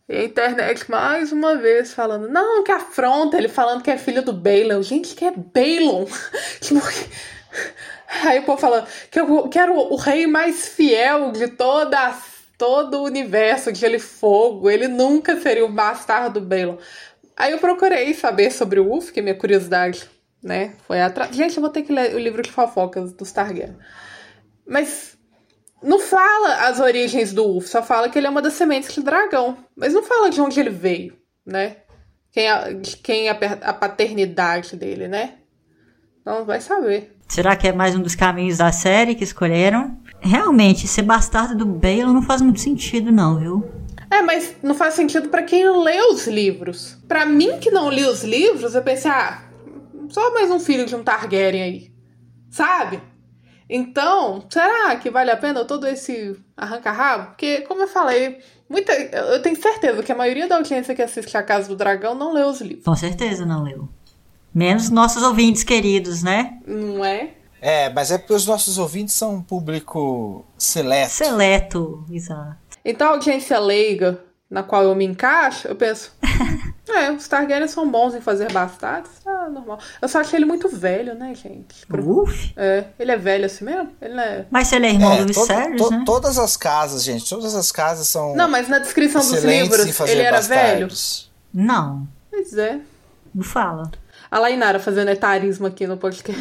E a internet, mais uma vez, falando, não, que afronta, ele falando que é filho do Balon. Gente, que é Balon? Tipo, aí o povo falando que eu quero o rei mais fiel de todo o universo de Gelo e Fogo. Ele nunca seria o bastardo do Balon. Aí eu procurei saber sobre o Ulf, que é minha curiosidade, né? Foi atrás. Gente, eu vou ter que ler o livro de fofocas dos Targaryen. Mas não fala as origens do Ulf, só fala que ele é uma das sementes do dragão. Mas não fala de onde ele veio, né? Quem é a paternidade dele, né? Então vai saber. Será que é mais um dos caminhos da série que escolheram? Realmente, ser bastardo do Balon não faz muito sentido, não, viu? Mas não faz sentido pra quem lê os livros. Pra mim, que não li os livros, eu pensei, só mais um filho de um Targaryen aí. Sabe? Então, será que vale a pena todo esse arranca-rabo? Porque, como eu falei, eu tenho certeza que a maioria da audiência que assiste A Casa do Dragão não leu os livros. Com certeza não leu. Menos nossos ouvintes queridos, né? Não é? Mas é porque os nossos ouvintes são um público seleto. Seleto, exato. Então a audiência leiga, na qual eu me encaixo, eu penso... os Targaryen são bons em fazer bastardos. Normal. Eu só achei ele muito velho, né, gente? Uf? Ele é velho assim mesmo? Ele não é... Mas se ele é irmão do Viserys, né? Todas as casas, gente, todas as casas são... Não, mas na descrição dos livros, ele era bastardos. velho? Não. Pois é. Não fala. A Lainara fazendo etarismo aqui no podcast.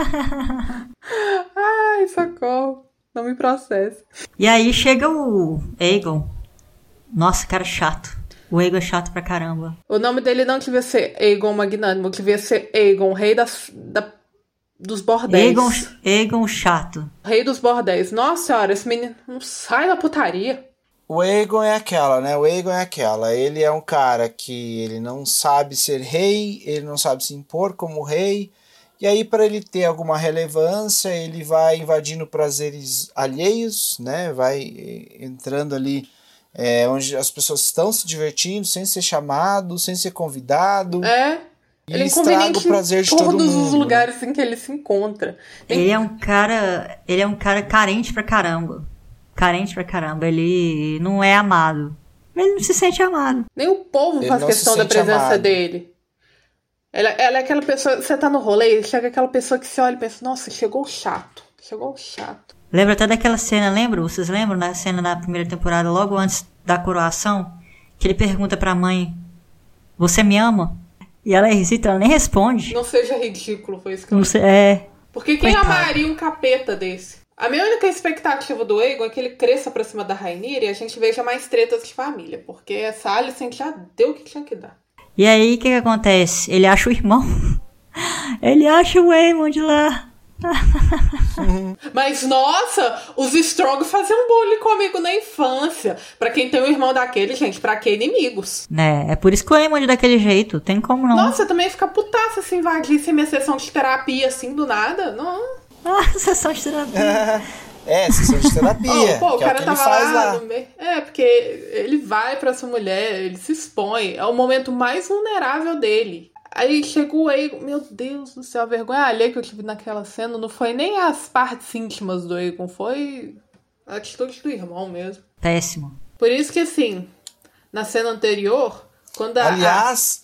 Ai, socorro. Não me processa. E aí chega o Aegon. Nossa, cara chato. O Aegon é chato pra caramba. O nome dele não devia ser Aegon Magnânimo, devia ser Aegon, rei dos bordéis. Aegon chato. Rei dos bordéis. Nossa senhora, esse menino não sai da putaria. O Aegon é aquela, né? O Aegon é aquela. Ele é um cara que ele não sabe ser rei, ele não sabe se impor como rei. E aí, para ele ter alguma relevância, ele vai invadindo prazeres alheios, né? Vai entrando ali onde as pessoas estão se divertindo, sem ser chamado, sem ser convidado. Ele é estraga o prazer de todo mundo. Todos os lugares em que ele se encontra. Ele é um cara carente pra caramba. Carente pra caramba. Ele não é amado. Ele não se sente amado. Nem o povo faz questão da presença dele. Ela é aquela pessoa, você tá no rolê, chega aquela pessoa que você olha e pensa, nossa, chegou o chato. Lembra até daquela cena, Vocês lembram da cena da primeira temporada, logo antes da coroação? Que ele pergunta pra mãe, você me ama? E ela hesita, ela nem responde. Não seja ridículo, foi isso que eu falei. Porque quem amaria um capeta desse? A minha única expectativa do Aegon é que ele cresça pra cima da Rhaenyra e a gente veja mais tretas de família. Porque essa Alicent já deu o que tinha que dar. E aí, o que acontece? Ele acha o irmão. Ele acha o Aemond lá. Mas, nossa, os Strong faziam bullying comigo na infância. Pra quem tem um irmão daquele, gente, pra que inimigos? É por isso que o Aemond é daquele jeito. Tem como não. Nossa, eu também fica putaça se invadisse minha sessão de terapia assim, do nada. Não. Sessão de terapia. Sessão de terapia. O cara tava lá no meio. Porque ele vai pra essa mulher, ele se expõe. É o momento mais vulnerável dele. Aí chegou aí, meu Deus do céu, a vergonha alheia que eu tive naquela cena não foi nem as partes íntimas do Aegon, foi a atitude do irmão mesmo. Péssimo. Por isso que, assim, na cena anterior, quando Aliás,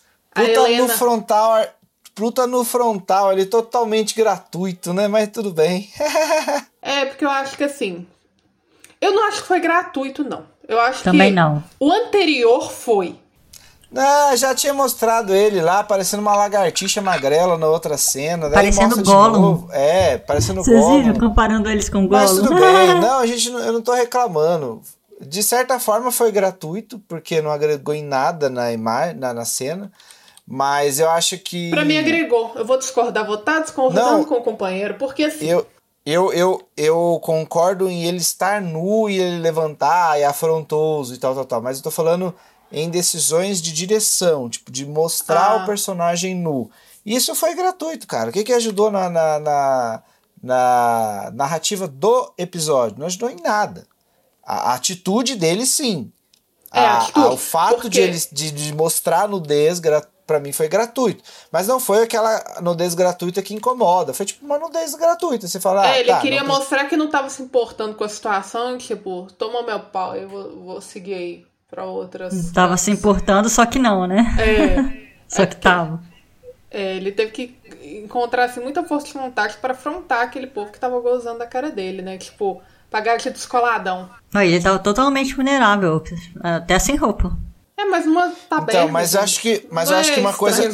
Pluta no frontal, ele totalmente gratuito, né? Mas tudo bem. Porque eu acho que, assim, eu não acho que foi gratuito, não. Eu acho também que não. O anterior foi. Já tinha mostrado ele lá, parecendo uma lagartixa magrela na outra cena. Daí parecendo Gollum. Parecendo Vocês Gollum. viram comparando eles com Gollum? Mas tudo bem. Não, eu não tô reclamando. De certa forma foi gratuito, porque não agregou em nada na cena. Mas eu acho que... Pra mim agregou. Eu vou discordar, vou estar discordando com o companheiro, porque assim... Eu concordo em ele estar nu e ele levantar e afrontoso e tal. Mas eu tô falando... em decisões de direção, tipo, de mostrar o personagem nu. Isso foi gratuito, cara. O que ajudou na narrativa do episódio? Não ajudou em nada. A atitude dele, sim. O fato de mostrar nudez, pra mim, foi gratuito. Mas não foi aquela nudez gratuita que incomoda. Foi tipo uma nudez gratuita. Você fala... ele queria mostrar que não tava se importando com a situação, tipo, toma meu pau, eu vou seguir aí. pra outras. Tava se importando, só que não, né? Só que tava. Ele teve que encontrar assim, muita força de vontade pra afrontar aquele povo que tava gozando da cara dele, né? Tipo, pagar de descoladão. Ele tava totalmente vulnerável, até sem roupa. Mas uma taberna. Então, mas eu acho que uma coisa.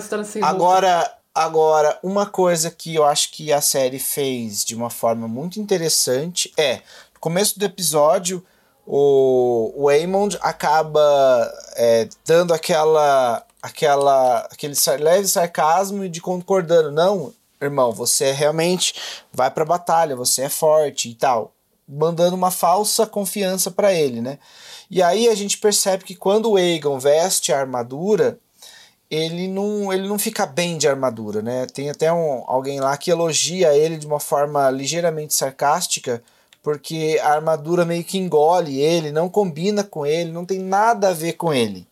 Agora, uma coisa que eu acho que a série fez de uma forma muito interessante no começo do episódio, o Aemond acaba dando aquele leve sarcasmo e de concordando. Não, irmão, você realmente vai pra batalha, você é forte e tal. Mandando uma falsa confiança pra ele, né? E aí a gente percebe que quando o Aegon veste a armadura, ele não fica bem de armadura, né? Tem até alguém lá que elogia ele de uma forma ligeiramente sarcástica, porque a armadura meio que engole ele, não combina com ele, não tem nada a ver com ele.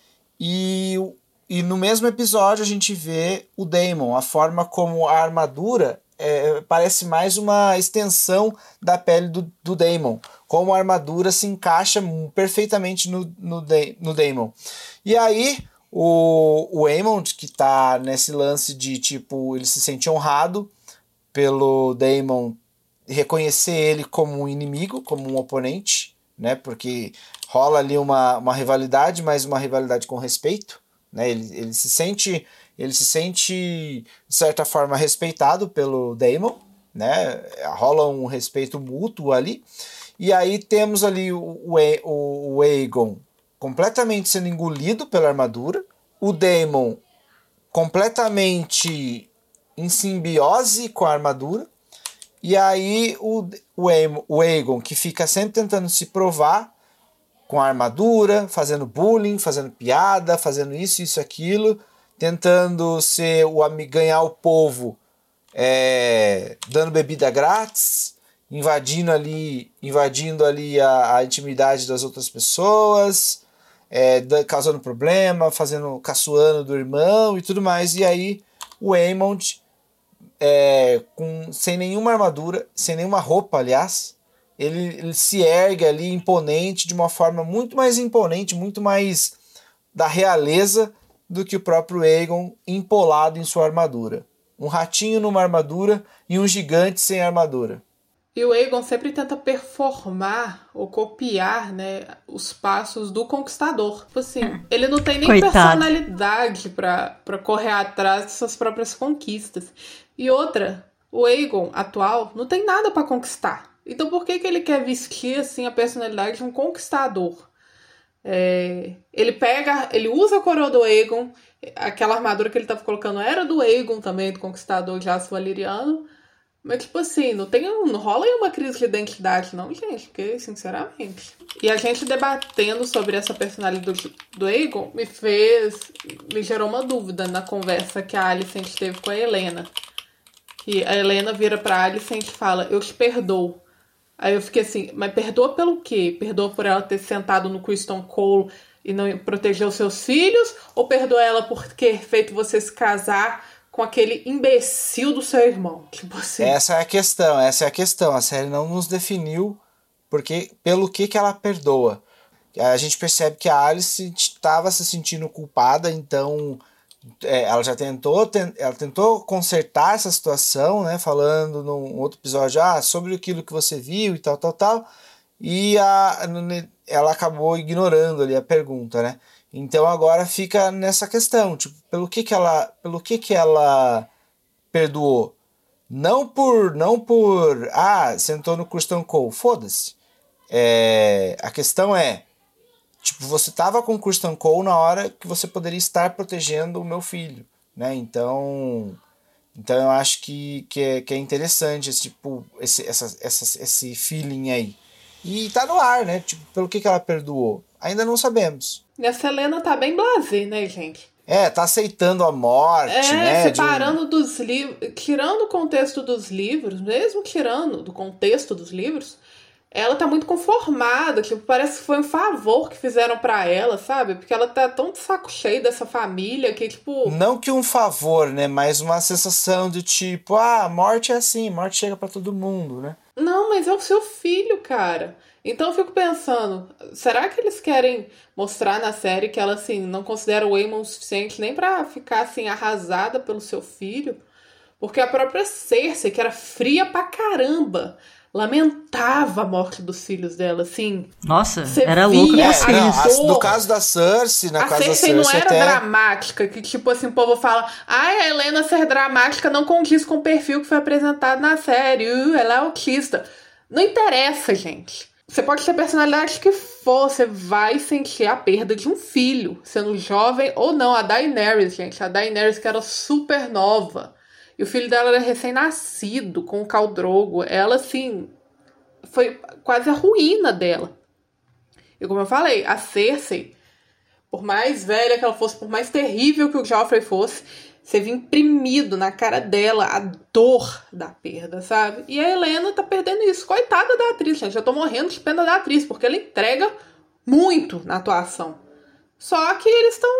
E no mesmo episódio a gente vê o Daemon, a forma como a armadura parece mais uma extensão da pele do Daemon, como a armadura se encaixa perfeitamente no Daemon. E aí o Aemond, que tá nesse lance de tipo, ele se sente honrado pelo Daemon reconhecer ele como um inimigo, como um oponente, né? Porque rola ali uma rivalidade, mas uma rivalidade com respeito, né? Ele se sente, de certa forma, respeitado pelo Daemon, né? Rola um respeito mútuo ali. E aí temos ali o Aegon completamente sendo engolido pela armadura, o Daemon completamente em simbiose com a armadura, e aí o Aegon, que fica sempre tentando se provar com a armadura, fazendo bullying, fazendo piada, fazendo isso, aquilo, tentando ganhar o povo, dando bebida grátis, invadindo ali a intimidade das outras pessoas, causando problema, caçoando do irmão e tudo mais. E aí o Aemond, sem nenhuma armadura, sem nenhuma roupa, aliás, ele se ergue ali imponente, de uma forma muito mais imponente, muito mais da realeza do que o próprio Aegon empolado em sua armadura. Um ratinho numa armadura e um gigante sem armadura. E o Aegon sempre tenta performar ou copiar, né, os passos do conquistador. Tipo assim, ele não tem nem personalidade pra correr atrás de suas próprias conquistas. E outra, o Aegon atual não tem nada pra conquistar. Então por que ele quer vestir assim a personalidade de um conquistador? Ele usa a coroa do Aegon, aquela armadura que ele tava colocando era do Aegon também, do conquistador de aço valeriano. Mas, tipo assim, não rola aí uma crise de identidade, não, gente, porque, sinceramente. E a gente debatendo sobre essa personalidade do Aegon me gerou uma dúvida na conversa que a Alicent teve com a Helena. Que a Helena vira pra Alicent e fala, eu te perdoo. Aí eu fiquei assim, mas perdoa pelo quê? Perdoa por ela ter sentado no Criston Cole e não proteger os seus filhos? Ou perdoa ela por ter feito você se casar com aquele imbecil do seu irmão? Tipo assim. Essa é a questão. A série não nos definiu pelo que ela perdoa. A gente percebe que a Alice estava se sentindo culpada, então ela já tentou consertar essa situação, né, falando num outro episódio sobre aquilo que você viu e tal, e ela acabou ignorando ali a pergunta, né? Então agora fica nessa questão, tipo, pelo que ela perdoou? Não por sentou no Criston Cole, foda-se. A questão tipo, você estava com o Criston Cole na hora que você poderia estar protegendo o meu filho, né? Então eu acho que é interessante esse feeling aí. E tá no ar, né? Tipo, pelo que ela perdoou? Ainda não sabemos. E a Helena tá bem blasé, né, gente? Tá aceitando a morte, né? Separando dos livros, tirando o contexto dos livros, mesmo tirando do contexto dos livros, ela tá muito conformada, tipo, parece que foi um favor que fizeram pra ela, sabe? Porque ela tá tão de saco cheio dessa família que, tipo... Não que um favor, né? Mas uma sensação de tipo, a morte é assim, morte chega pra todo mundo, né? Não, mas é o seu filho, cara. Então eu fico pensando, será que eles querem mostrar na série que ela, assim, não considera o Aemon o suficiente nem pra ficar, assim, arrasada pelo seu filho? Porque a própria Cersei, que era fria pra caramba, lamentava a morte dos filhos dela, assim. Nossa, Você era via louca a dos filhos. dor. No caso da Cersei, A Cersei não era até... dramática, que tipo assim, o povo fala, a Helena ser dramática não condiz com o perfil que foi apresentado na série, ela é autista. Não interessa, gente. Você pode ter a personalidade que for, você vai sentir a perda de um filho, sendo jovem ou não. A Daenerys, gente, a Daenerys que era super nova, e o filho dela era recém-nascido, com o Khal Drogo. Ela, assim, foi quase a ruína dela. E como eu falei, a Cersei, por mais velha que ela fosse, por mais terrível que o Joffrey fosse, você via imprimido na cara dela a dor da perda, sabe? E a Helena tá perdendo isso. Coitada da atriz, gente. Eu tô morrendo de pena da atriz, porque ela entrega muito na atuação. Só que eles estão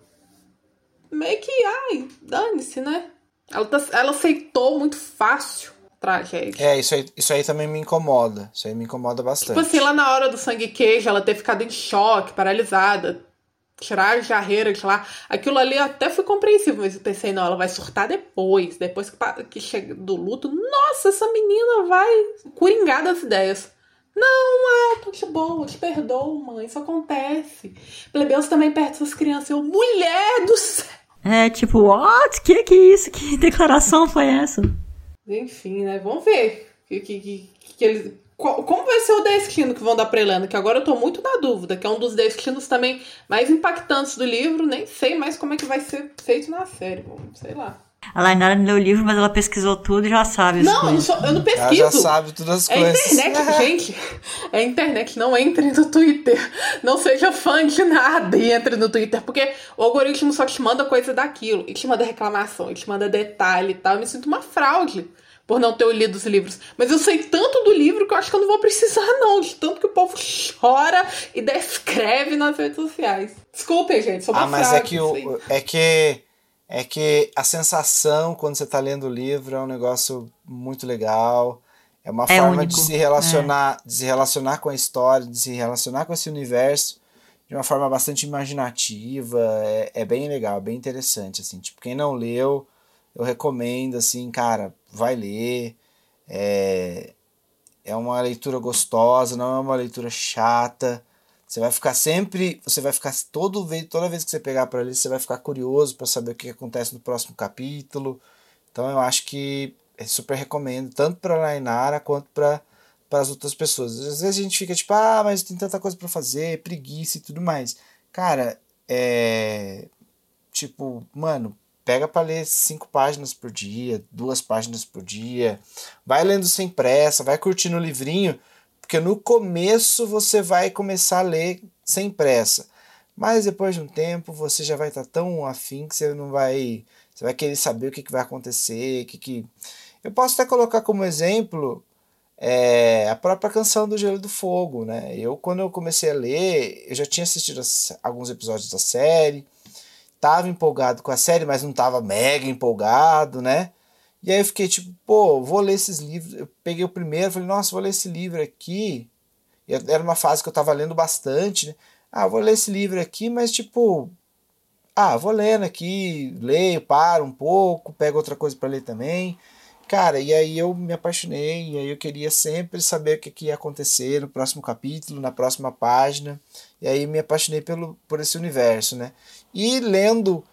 meio que, dane-se, né? Ela aceitou muito fácil a tragédia. Isso aí também me incomoda. Isso aí me incomoda bastante. Tipo assim, lá na hora do sangue queijo, ela ter ficado em choque, paralisada, tirar a jarreira de lá. Aquilo ali eu até foi compreensível, mas eu pensei, não, ela vai surtar depois que chega do luto. Nossa, essa menina vai coringar das ideias. Não, tô de boa, te perdoo, mãe, isso acontece. Plebeus também perdem suas crianças. Eu, mulher do céu! É, tipo, what? Que é isso? Que declaração foi essa? Enfim, né? Vamos ver que eles... Como vai ser o destino que vão dar pra Helena? Que agora eu tô muito na dúvida, que é um dos destinos também mais impactantes do livro. Nem sei mais como é que vai ser feito na série. Sei lá. A Lainara não leu o livro, mas ela pesquisou tudo e já sabe as coisas. Eu não pesquiso. Ela já sabe todas as coisas. É internet, gente. É internet. Não entre no Twitter. Não seja fã de nada e entre no Twitter. Porque o algoritmo só te manda coisa daquilo. E te manda reclamação, e te manda detalhe e tal. Eu me sinto uma fraude por não ter lido os livros. Mas eu sei tanto do livro que eu acho que eu não vou precisar, não. De tanto que o povo chora e descreve nas redes sociais. Desculpem, gente. Sou uma fraude. Mas é que a sensação quando você tá lendo o livro é um negócio muito legal. É uma forma único. de se relacionar com a história, de se relacionar com esse universo de uma forma bastante imaginativa. É bem legal, bem interessante, assim. Tipo, quem não leu, eu recomendo, assim, cara, vai ler. É uma leitura gostosa, não é uma leitura chata. Você vai ficar toda vez que você pegar para ler, você vai ficar curioso para saber o que acontece no próximo capítulo. Então eu acho que super recomendo, tanto para a Lainara quanto para as outras pessoas. Às vezes a gente fica tipo, mas tem tanta coisa para fazer, preguiça e tudo mais. Cara, tipo, mano, pega para ler 5 páginas por dia, 2 páginas por dia. Vai lendo sem pressa, vai curtindo o livrinho. Porque no começo você vai começar a ler sem pressa. Mas depois de um tempo você já vai estar tão afim que você não vai... Você vai querer saber o que vai acontecer. Eu posso até colocar como exemplo a própria Canção do Gelo e do Fogo, né? Quando eu comecei a ler, eu já tinha assistido alguns episódios da série. Estava empolgado com a série, mas não estava mega empolgado, né? E aí eu fiquei tipo, vou ler esses livros. Eu peguei o primeiro, falei, nossa, vou ler esse livro aqui. Era uma fase que eu tava lendo bastante, né? Vou ler esse livro aqui, mas tipo... vou lendo aqui, leio, paro um pouco, pego outra coisa para ler também. Cara, e aí eu me apaixonei, e aí eu queria sempre saber o que ia acontecer no próximo capítulo, na próxima página. E aí me apaixonei por esse universo, né? E lendo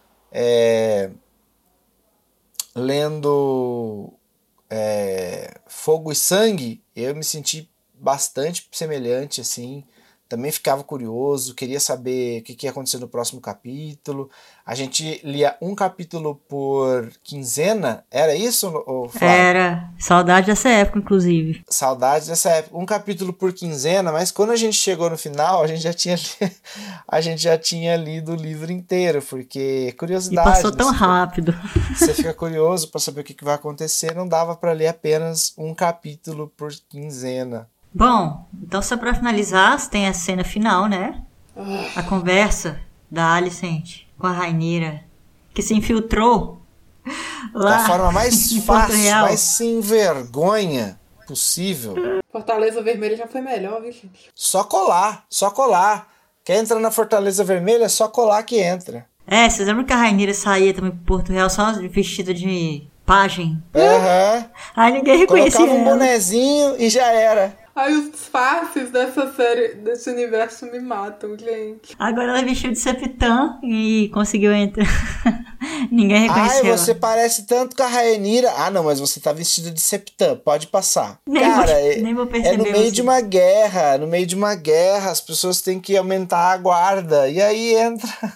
Fogo e Sangue, eu me senti bastante semelhante, assim. Também ficava curioso, queria saber o que ia acontecer no próximo capítulo. A gente lia um capítulo por quinzena, era isso, Flávio? Era, saudade dessa época, inclusive. Saudade dessa época, um capítulo por quinzena, mas quando a gente chegou no final, a gente já tinha lido o livro inteiro, porque curiosidade... E passou tão rápido. Você fica curioso para saber o que vai acontecer, não dava para ler apenas um capítulo por quinzena. Bom, então só pra finalizar, tem a cena final, né? A conversa da Alicent com a Rhaenyra, que se infiltrou lá Da forma mais em Porto fácil, Real. mais sem vergonha possível. Fortaleza Vermelha já foi melhor, viu, gente? Só colar, só colar. Quer entrar na Fortaleza Vermelha, é só colar que entra. Vocês lembram que a Rhaenyra saía também pro Porto Real só vestida de pajem? Aham. Aí ninguém reconhecia Colocava um ela. bonezinho e já era. Ai, os disfarces dessa série, desse universo me matam, gente. Agora ela vestiu de Septã e conseguiu entrar. Ninguém reconheceu. Ai, você parece tanto com a Rhaenyra. Ah, não, mas você tá vestido de Septã, pode passar. Nem Cara, vou- nem vou perceber é no meio você. de uma guerra. No meio de uma guerra, as pessoas têm que aumentar a guarda. E aí entra...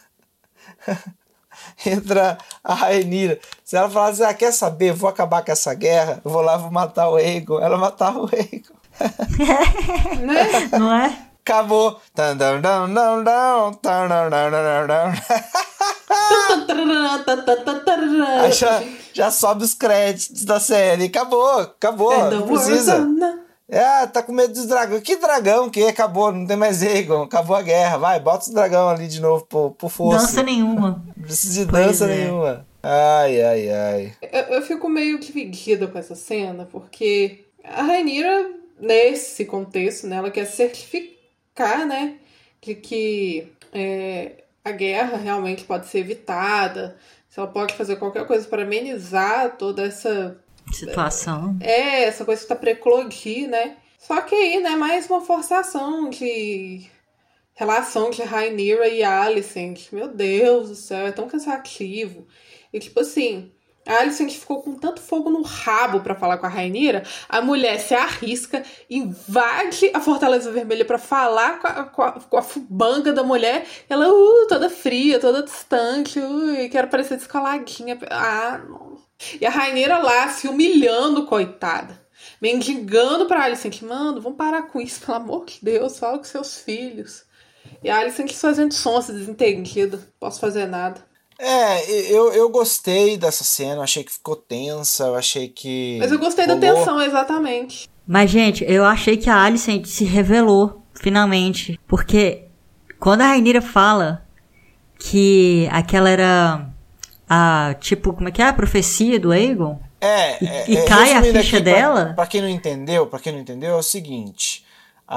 entra a Rhaenyra. Se ela falasse, quer saber, eu vou acabar com essa guerra, eu vou lá, vou matar o Aegon. Ela matava o Aegon. Né? Não é? Acabou. Aí já sobe os créditos da série. Acabou, não precisa. Tá com medo dos dragões. Que dragão que acabou, não tem mais Aegon, acabou a guerra. Vai, bota os dragão ali de novo pro fosso. Dança nenhuma. Não precisa de Pois dança é. nenhuma. Ai. Eu fico meio dividida com essa cena, porque a Rhaenyra, nesse contexto, né, ela quer certificar, né, de que a guerra realmente pode ser evitada, se ela pode fazer qualquer coisa para amenizar toda essa Situação. essa coisa que tá pra eclodir, né? Só que aí, né, mais uma forçação de relação de Rhaenyra e Alicent. Meu Deus do céu, é tão cansativo. E tipo assim, a Alicent ficou com tanto fogo no rabo pra falar com a Rhaenyra, a mulher se arrisca, invade a Fortaleza Vermelha pra falar com a fubanga da mulher, ela toda fria, toda distante, quero parecer descoladinha. Não. E a Rhaenyra lá se humilhando, coitada. Mendigando pra Alicent. Mano, vamos parar com isso, pelo amor de Deus. Fala com seus filhos. E a Alicent fazendo sonsa, desentendida. Não posso fazer nada. Eu gostei dessa cena. Achei que ficou tensa. Eu achei que... Mas eu gostei da tensão, exatamente. Mas, gente, eu achei que a Alicent se revelou, finalmente. Porque quando a Rhaenyra fala que aquela era tipo, como é que é? A profecia do Aegon? E cai a ficha dela? Pra quem não entendeu, é o seguinte.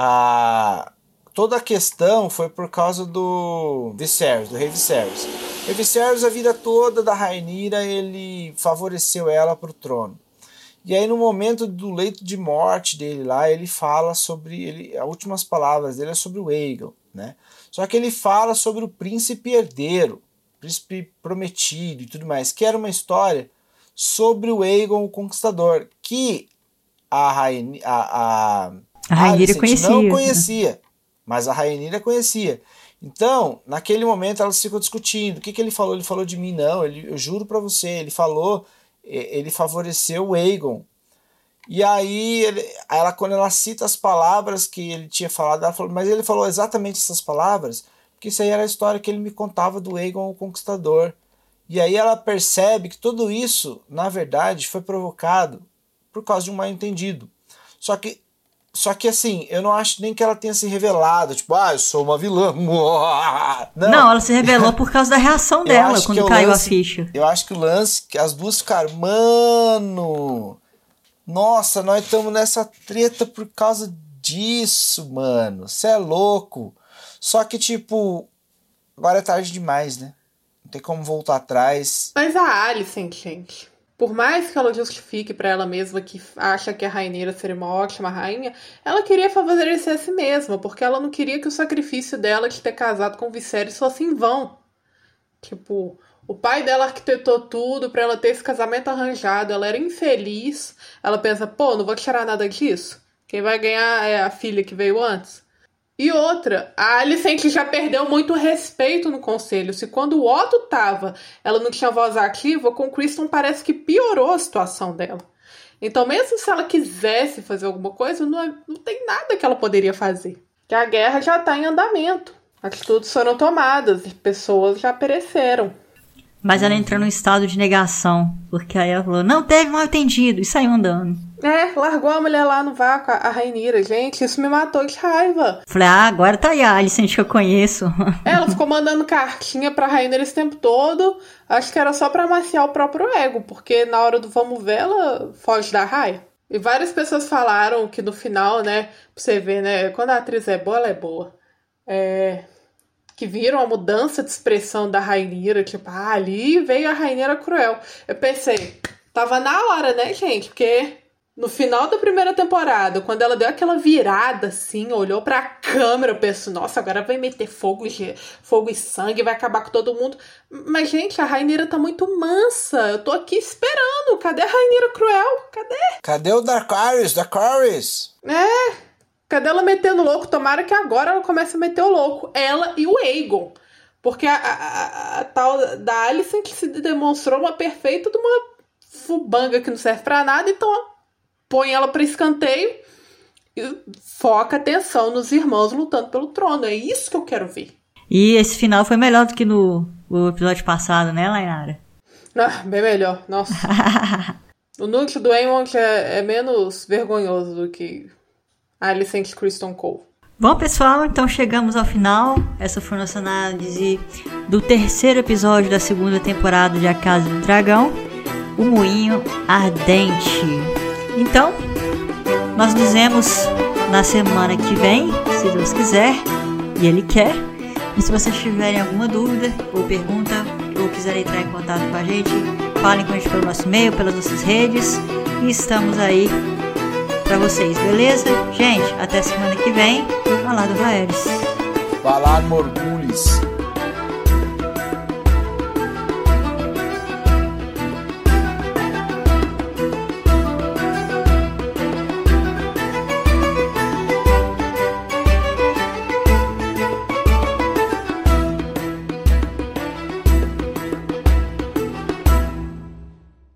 Toda a questão foi por causa do Viserys, do rei Viserys. O Viserys, a vida toda da Rhaenyra, ele favoreceu ela pro trono. E aí, no momento do leito de morte dele lá, ele fala sobre... as últimas palavras dele é sobre o Aegon, né? Só que ele fala sobre o príncipe herdeiro, príncipe prometido e tudo mais, que era uma história sobre o Aegon o Conquistador, que a Rhaenyra conhecia. não conhecia, mas a Rhaenyra conhecia. Então, naquele momento, elas ficam discutindo. O que ele falou? Ele falou de mim? Não, eu juro pra você, ele favoreceu o Aegon. E aí, quando ela cita as palavras que ele tinha falado, ela falou, mas ele falou exatamente essas palavras, porque isso aí era a história que ele me contava do Aegon o Conquistador. E aí ela percebe que tudo isso, na verdade, foi provocado por causa de um mal-entendido. Só que assim, eu não acho nem que ela tenha se revelado, tipo, eu sou uma vilã. Não, ela se revelou por causa da reação dela, quando caiu a ficha. Eu acho que o lance, que as duas ficaram, mano, nossa, nós estamos nessa treta por causa disso, mano, você é louco. Só que, tipo, agora é tarde demais, né? Não tem como voltar atrás. Mas a Alicent, gente, por mais que ela justifique pra ela mesma que acha que a Rhaenyra seria uma ótima rainha, ela queria favorecer a si mesma, porque ela não queria que o sacrifício dela de ter casado com o Viserys fosse em vão. Tipo, o pai dela arquitetou tudo pra ela ter esse casamento arranjado, ela era infeliz, ela pensa, não vou tirar nada disso. Quem vai ganhar é a filha que veio antes. E outra, a Alicent já perdeu muito respeito no conselho. Se quando o Otto tava, ela não tinha voz ativa, com o Criston parece que piorou a situação dela. Então, mesmo se ela quisesse fazer alguma coisa, não tem nada que ela poderia fazer. Que a guerra já tá em andamento. Atitudes foram tomadas e pessoas já pereceram. Mas ela entrou num estado de negação, porque aí ela falou, não teve mal entendido, e saiu andando. Largou a mulher lá no vácuo, a Rhaenyra. Gente, isso me matou de raiva. Falei, agora tá aí a Alicent que eu conheço. Ela ficou mandando cartinha pra Rhaenyra esse tempo todo. Acho que era só pra amaciar o próprio ego, porque na hora do vamos ver, ela foge da raia. E várias pessoas falaram que no final, né, pra você ver, né, quando a atriz é boa, ela é boa. Que viram a mudança de expressão da Rhaenyra, tipo, ali veio a Rhaenyra cruel. Eu pensei, tava na hora, né, gente? Porque no final da primeira temporada, quando ela deu aquela virada, assim, olhou pra câmera, eu penso, nossa, agora vai meter fogo e sangue, vai acabar com todo mundo. Mas, gente, a Rhaenyra tá muito mansa. Eu tô aqui esperando. Cadê a Rhaenyra cruel? Cadê o Dracarys? Cadê ela metendo louco? Tomara que agora ela comece a meter o louco. Ela e o Aegon. Porque a tal da Alicent se demonstrou uma perfeita de uma fubanga que não serve pra nada. Então, põe ela pra escanteio e foca a atenção nos irmãos lutando pelo trono. É isso que eu quero ver. E esse final foi melhor do que no episódio passado, né, Lainara? Bem melhor. Nossa. O núcleo do Aemon é menos vergonhoso do que a Alicent Criston Cole. Bom, pessoal, então chegamos ao final. Essa foi nossa análise do terceiro episódio da segunda temporada de A Casa do Dragão, O Moinho Ardente. Então, nós nos vemos na semana que vem, se Deus quiser e Ele quer. E se vocês tiverem alguma dúvida ou pergunta ou quiserem entrar em contato com a gente, falem com a gente pelo nosso e-mail, pelas nossas redes. E estamos aí pra vocês, beleza? Gente, até semana que vem. Valar do Vaeris. Valar Morghulis.